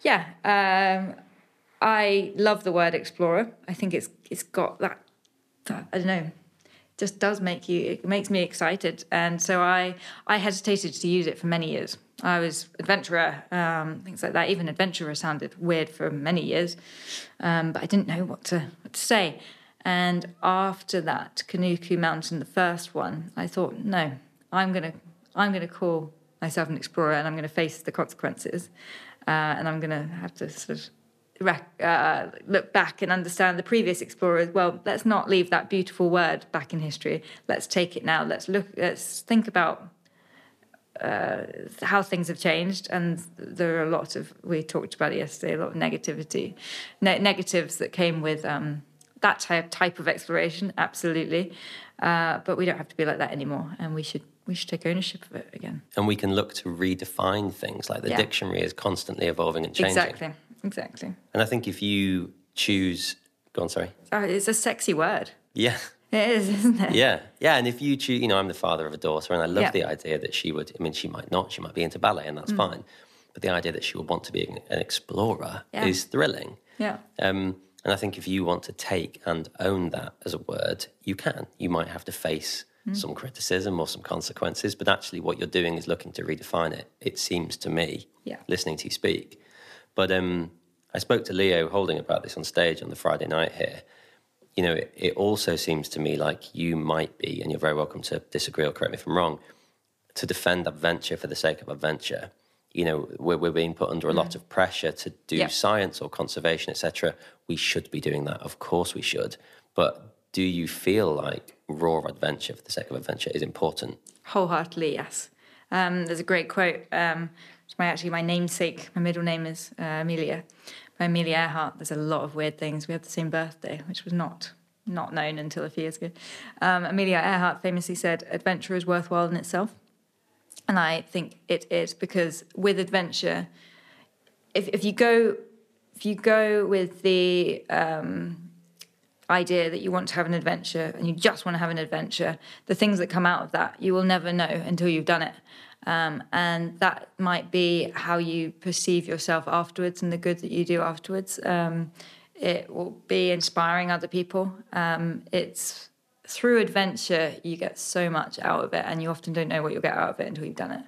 I love the word explorer. I think it's got that I don't know, just does it makes me excited. And so I hesitated to use it for many years. I was adventurer, things like that. Even adventurer sounded weird for many years, but I didn't know what to say. And after that, Kanuku Mountain, the first one, I thought, no, I'm gonna call myself an explorer, and I'm gonna face the consequences, and I'm gonna have to sort of look back and understand the previous explorers. Well, let's not leave that beautiful word back in history. Let's take it now. Let's think about how things have changed. And there are a lot of, we talked about it yesterday, a lot of negatives that came with that type of exploration, absolutely. But we don't have to be like that anymore, and we should take ownership of it again. And we can look to redefine things, like the dictionary is constantly evolving and changing. Exactly. And I think if you choose... Go on, sorry. It's a sexy word. Yeah. It is, isn't it? Yeah. And if you choose... I'm the father of a daughter, and I love the idea that she would... she might not. She might be into ballet, and that's fine. But the idea that she would want to be an explorer is thrilling. Yeah. And I think if you want to take and own that as a word, you can. You might have to face some criticism or some consequences, but actually what you're doing is looking to redefine it, it seems to me, listening to you speak. But I spoke to Leo Holding about this on stage on the Friday night here. It also seems to me like you might be, and you're very welcome to disagree or correct me if I'm wrong, to defend adventure for the sake of adventure. We're being put under a lot of pressure to do science or conservation, etc. We should be doing that. Of course we should. But do you feel like raw adventure for the sake of adventure is important? Wholeheartedly, yes. There's a great quote. My namesake, my middle name is Amelia, by Amelia Earhart. There's a lot of weird things. We have the same birthday, which was not known until a few years ago. Amelia Earhart famously said, "Adventure is worthwhile in itself." And I think it is, because with adventure, if you go with the idea that you want to have an adventure and you just want to have an adventure, the things that come out of that you will never know until you've done it. And that might be how you perceive yourself afterwards and the good that you do afterwards. It will be inspiring other people. It's through adventure you get so much out of it, and you often don't know what you'll get out of it until you've done it.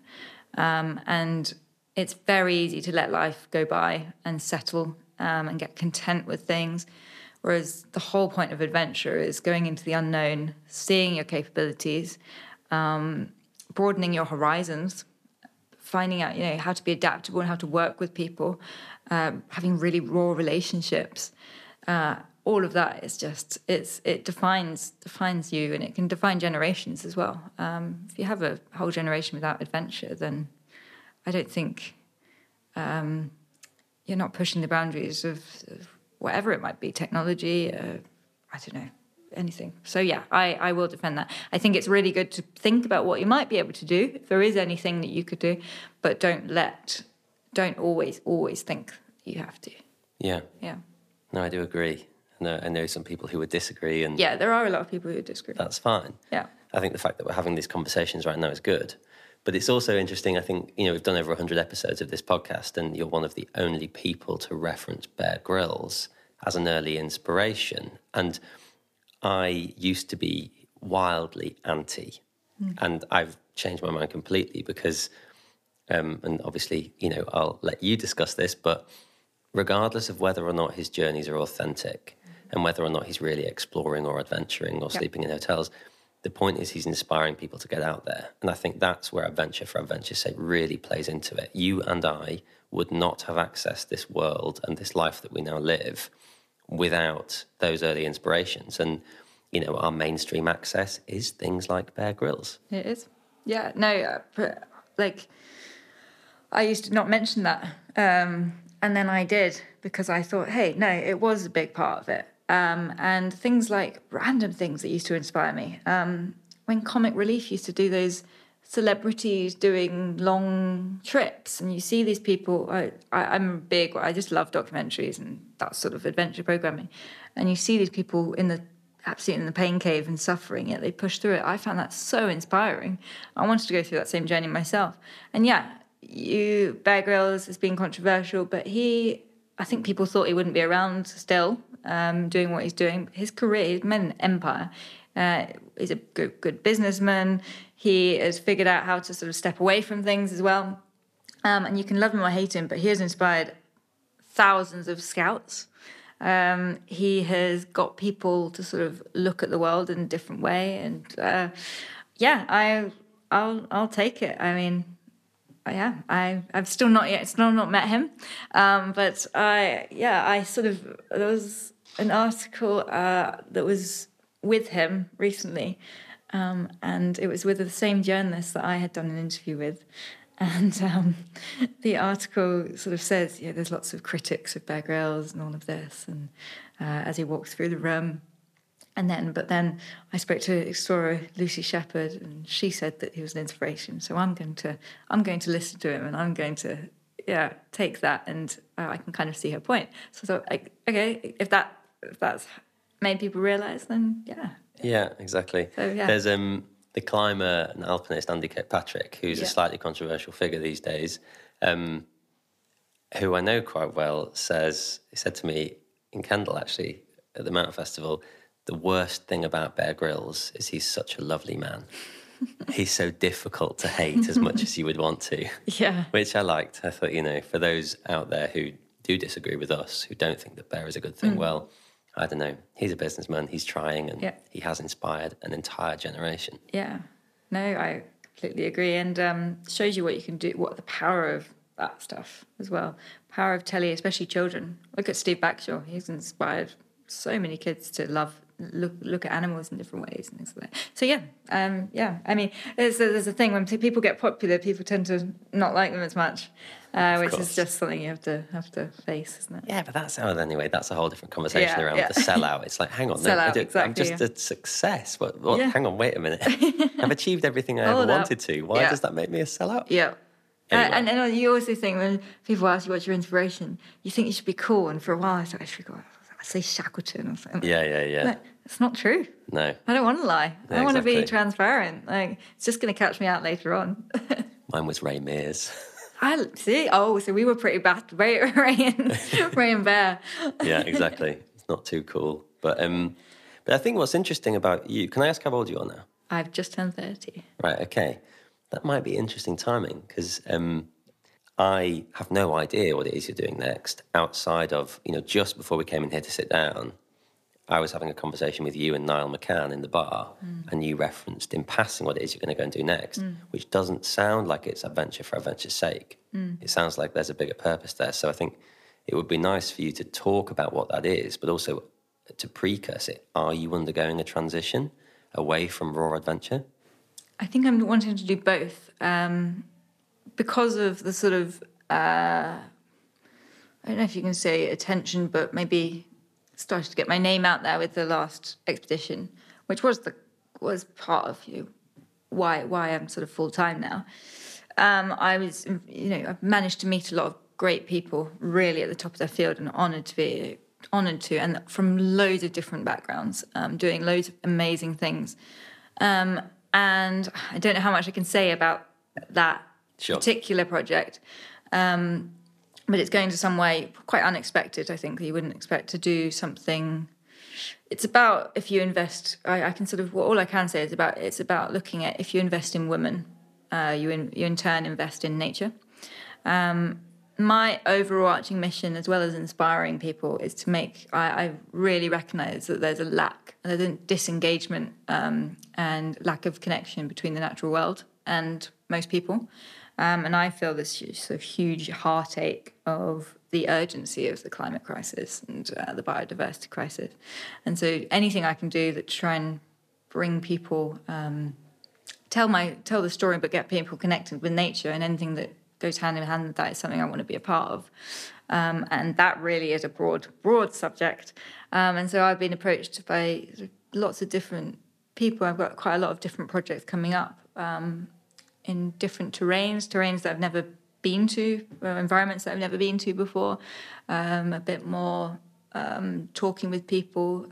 And it's very easy to let life go by and settle and get content with things. Whereas the whole point of adventure is going into the unknown, seeing your capabilities, broadening your horizons, finding out, how to be adaptable and how to work with people, having really raw relationships. all of that is just it defines you, and it can define generations as well. If you have a whole generation without adventure, then I don't think you're not pushing the boundaries of whatever it might be, technology, I don't know, anything. So yeah, I will defend that. I think it's really good to think about what you might be able to do, if there is anything that you could do, but don't always think you have to. Yeah. Yeah. No, I do agree. I know some people who would disagree. And yeah, there are a lot of people who disagree. That's fine. Yeah. I think the fact that we're having these conversations right now is good. But it's also interesting, I think, we've done over 100 episodes of this podcast, and you're one of the only people to reference Bear Grylls as an early inspiration. And I used to be wildly anti, and I've changed my mind completely because, and obviously, I'll let you discuss this, but regardless of whether or not his journeys are authentic and whether or not he's really exploring or adventuring or sleeping in hotels, the point is he's inspiring people to get out there. And I think that's where Adventure for Adventure's sake really plays into it. You and I would not have accessed this world and this life that we now live without those early inspirations. And, our mainstream access is things like Bear Grylls. It is. Yeah, no, I used to not mention that. And then I did, because I thought, hey, no, it was a big part of it. And things like random things that used to inspire me. When Comic Relief used to do those celebrities doing long trips, and you see these people, I just love documentaries and that sort of adventure programming. And you see these people absolutely in the pain cave and suffering, yet they push through it. I found that so inspiring. I wanted to go through that same journey myself. And yeah, Bear Grylls has been controversial, but I think people thought he wouldn't be around still, doing what he's doing. His career, he's made an empire. He's a good businessman. He has figured out how to sort of step away from things as well. And you can love him or hate him, but he has inspired thousands of scouts. He has got people to sort of look at the world in a different way. And I'll take it. I mean, yeah, I've still not met him, but I sort of, there was an article that was with him recently, and it was with the same journalist that I had done an interview with, and the article sort of says, there's lots of critics of Bear Grylls and all of this, and as he walks through the room. But then I spoke to explorer Lucy Shepherd, and she said that he was an inspiration. So I'm going to listen to him, and I'm going to take that, and I can kind of see her point. So I thought, okay, if that's made people realise, then yeah, exactly. So, there's the climber and alpinist Andy Kirkpatrick, who's a slightly controversial figure these days, who I know quite well. He said to me in Kendal, actually, at the Mountain Festival, the worst thing about Bear Grylls is he's such a lovely man. He's so difficult to hate as much as you would want to. Yeah. Which I liked. I thought, for those out there who do disagree with us, who don't think that Bear is a good thing, well, I don't know. He's a businessman. He's trying, and he has inspired an entire generation. Yeah. No, I completely agree. And shows you what you can do, what the power of that stuff as well. Power of telly, especially children. Look at Steve Backshall. He's inspired so many kids to look at animals in different ways and things like that. So I mean, there's a thing when people get popular, people tend to not like them as much, which is just something you have to face, isn't it? Yeah, but that's a whole different conversation around the sellout. It's like, hang on, I'm just a success. What? Hang on, wait a minute. I've achieved everything I ever wanted to. Why does that make me a sellout? Yeah. Anyway. And you also think when people ask you what's your inspiration, you think you should be cool, and for a while I thought I say Shackleton or something. Yeah. No, it's not true. No. I don't want to lie. I want to be transparent. It's just going to catch me out later on. Mine was Ray Mears. I see. Oh, so we were pretty bad. Ray and Bear. Yeah, exactly. It's not too cool. But I think what's interesting about you, can I ask how old you are now? I've just turned 30. Right, okay. That might be interesting timing, because I have no idea what it is you're doing next outside of, just before we came in here to sit down, I was having a conversation with you and Niall McCann in the bar, and you referenced in passing what it is you're going to go and do next, which doesn't sound like it's adventure for adventure's sake. It sounds like there's a bigger purpose there. So I think it would be nice for you to talk about what that is, but also to precursor it, are you undergoing a transition away from raw adventure? I think I'm wanting to do both because of the sort of, I don't know if you can say attention, but maybe started to get my name out there with the last expedition, which was part of why I'm sort of full-time now. I've managed to meet a lot of great people really at the top of their field, and honoured to, and from loads of different backgrounds, doing loads of amazing things. And I don't know how much I can say about that particular project, but it's going to some way quite unexpected. I think that you wouldn't expect to do something. It's about, if you invest, I can sort of, all I can say is it's about looking at, if you invest in women, you in turn invest in nature. My overarching mission, as well as inspiring people, is to make, I really recognise that there's a disengagement and lack of connection between the natural world and most people. And I feel this sort of huge heartache of the urgency of the climate crisis and the biodiversity crisis. And so anything I can do that try and bring people, tell the story, but get people connected with nature, and anything that goes hand in hand with that is something I want to be a part of. And that really is a broad subject. And so I've been approached by lots of different people. I've got quite a lot of different projects coming up in different terrains that I've never been to, environments that I've never been to before. A bit more talking with people.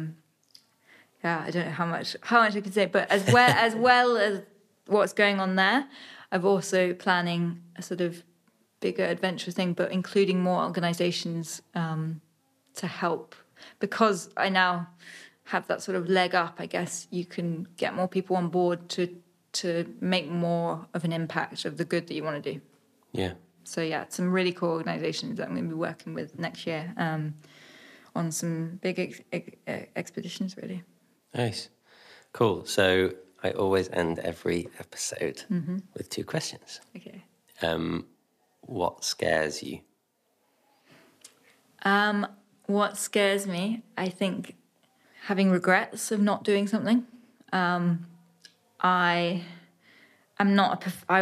I don't know how much I can say, but as well as what's going on there, I'm also planning a sort of bigger adventure thing, but including more organisations to help, because I now have that sort of leg up. I guess you can get more people on board to make more of an impact of the good that you want to do. Yeah. So some really cool organisations that I'm going to be working with next year on some big expeditions, really. Nice. Cool. So I always end every episode with 2 questions. Okay. What scares you? What scares me, I think, having regrets of not doing something. I am not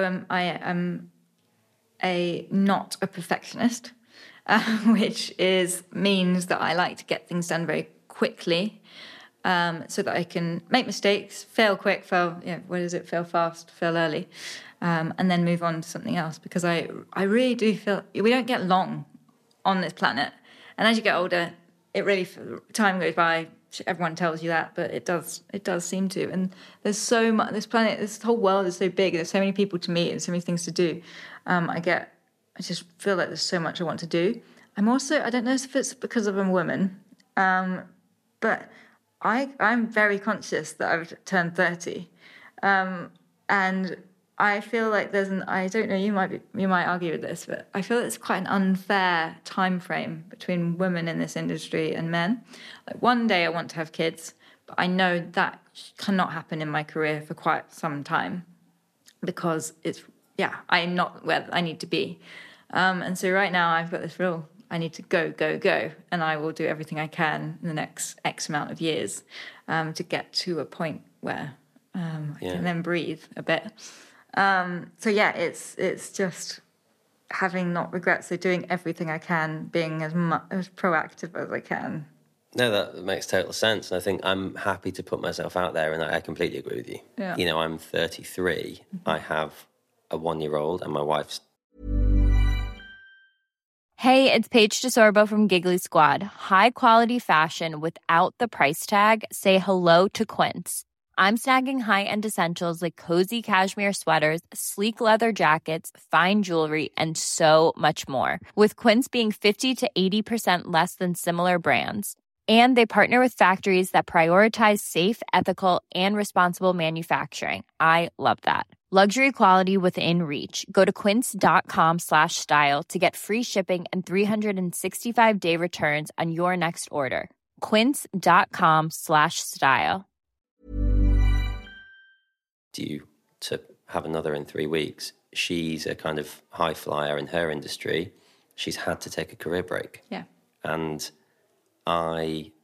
not a perfectionist, which means that I like to get things done very quickly, so that I can make mistakes, fail quick, fail fast, fail early, and then move on to something else. Because I really do feel we don't get long on this planet, and as you get older, time goes by. Everyone tells you that, but it does seem to. And there's so much. This planet, this whole world is so big. There's so many people to meet and so many things to do. I just feel like there's so much I want to do. I'm also, I don't know if it's because I'm a woman, but I'm very conscious that I've turned 30, and I feel like I don't know, you might argue with this, but I feel it's quite an unfair time frame between women in this industry and men. Like, one day I want to have kids, but I know that cannot happen in my career for quite some time, because I'm not where I need to be. And so right now I've got this rule. I need to go, and I will do everything I can in the next X amount of years to get to a point where I can then breathe a bit. It's just having not regrets, so doing everything I can, being as proactive as I can. No, that makes total sense. And I think I'm happy to put myself out there, and I completely agree with you. Yeah. You know, I'm 33. I have a 1-year-old, and my wife's... Hey, it's Paige DeSorbo from Giggly Squad. High quality fashion without the price tag. Say hello to Quince. I'm snagging high-end essentials like cozy cashmere sweaters, sleek leather jackets, fine jewelry, and so much more. With Quince being 50 to 80% less than similar brands. And they partner with factories that prioritize safe, ethical, and responsible manufacturing. I love that. Luxury quality within reach. Go to quince.com/style to get free shipping and 365-day returns on your next order. Quince.com/style. Due to have another in 3 weeks. She's a kind of high flyer in her industry. She's had to take a career break. Yeah. And I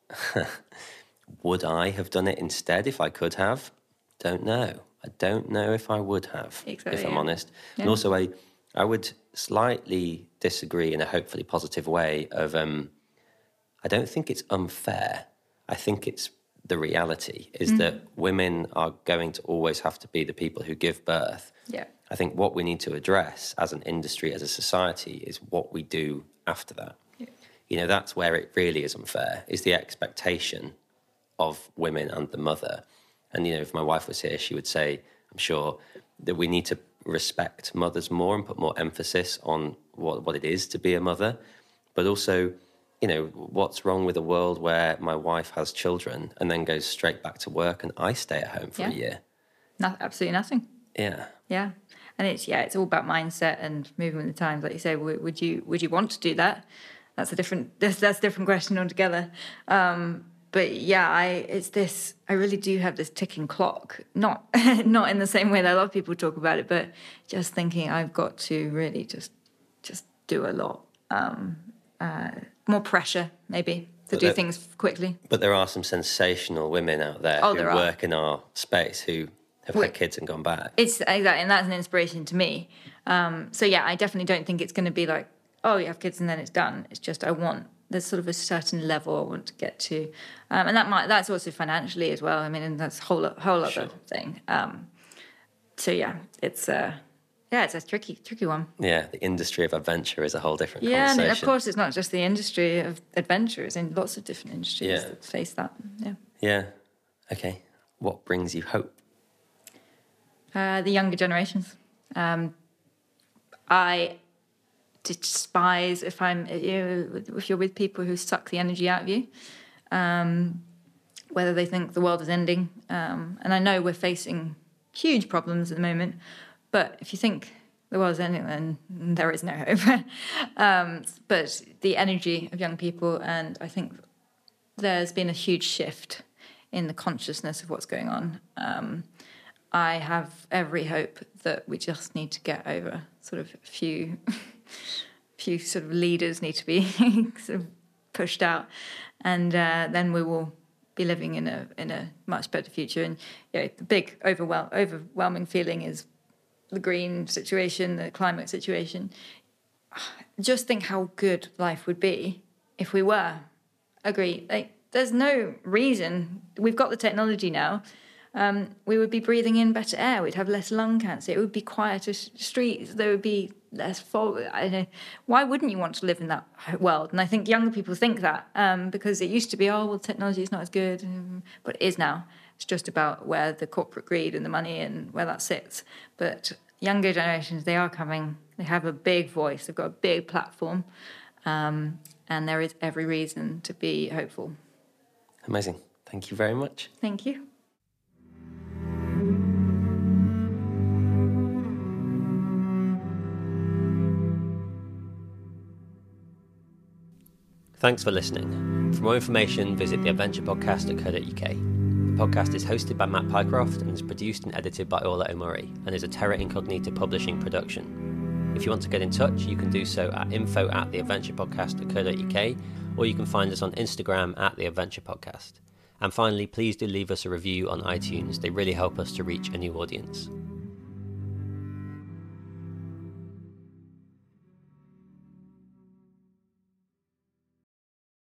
Would I have done it instead if I could have? Don't know. I don't know if I would have, exactly, if I'm honest. Yeah. And also, I would slightly disagree in a hopefully positive way of, I don't think it's unfair. I think it's the reality is that women are going to always have to be the people who give birth. Yeah. I think what we need to address as an industry, as a society, is what we do after that. Yeah. You know, that's where it really is unfair, is the expectation of women and the mother. And, you know, if my wife was here, she would say, I'm sure, that we need to respect mothers more and put more emphasis on what it is to be a mother. But also, you know, what's wrong with a world where my wife has children and then goes straight back to work and I stay at home for a year? Absolutely nothing. Yeah. Yeah. And it's all about mindset and moving with the times. Like you say, would you want to do that? That's a different question altogether. But yeah, I really do have this ticking clock. Not in the same way that a lot of people talk about it, but just thinking I've got to really just do a lot. More pressure, maybe, to do things quickly. But there are some sensational women out there who work in our space who have had kids and gone back. It's exactly, and that's an inspiration to me. So yeah, I definitely don't think it's going to be like, oh, you have kids and then it's done. It's just there's sort of a certain level I want to get to, and that's also financially as well. I mean, and that's a whole other thing. So yeah, it's a tricky one. Yeah, the industry of adventure is a whole different conversation. And of course it's not just the industry of adventure, it's in lots of different industries that face that. Yeah. Yeah. Okay. What brings you hope? The younger generations. I despise if you're with people who suck the energy out of you, whether they think the world is ending. And I know we're facing huge problems at the moment, but if you think the world's ending, then there is no hope. But the energy of young people, and I think there's been a huge shift in the consciousness of what's going on. I have every hope that we just need to get over sort of a few sort of leaders need to be sort of pushed out, and then we will be living in a much better future. And the big overwhelming feeling is the green situation, the climate situation. Just think how good life would be if we were. Agree. There's no reason. We've got the technology now. We would be breathing in better air. We'd have less lung cancer. It would be quieter streets. There would be less fog. I don't know. Why wouldn't you want to live in that world? And I think younger people think that because it used to be, technology is not as good, but it is now. It's just about where the corporate greed and the money and where that sits. But younger generations, they are coming. They have a big voice. They've got a big platform. And there is every reason to be hopeful. Amazing. Thank you very much. Thank you. Thanks for listening. For more information, visit theadventurepodcast.co.uk. The podcast is hosted by Matt Pycroft and is produced and edited by Orla O'Murray and is a Terra Incognita publishing production. If you want to get in touch, you can do so at info@theadventurepodcast.co.uk, or you can find us on Instagram @theadventurepodcast. And finally, please do leave us a review on iTunes. They really help us to reach a new audience.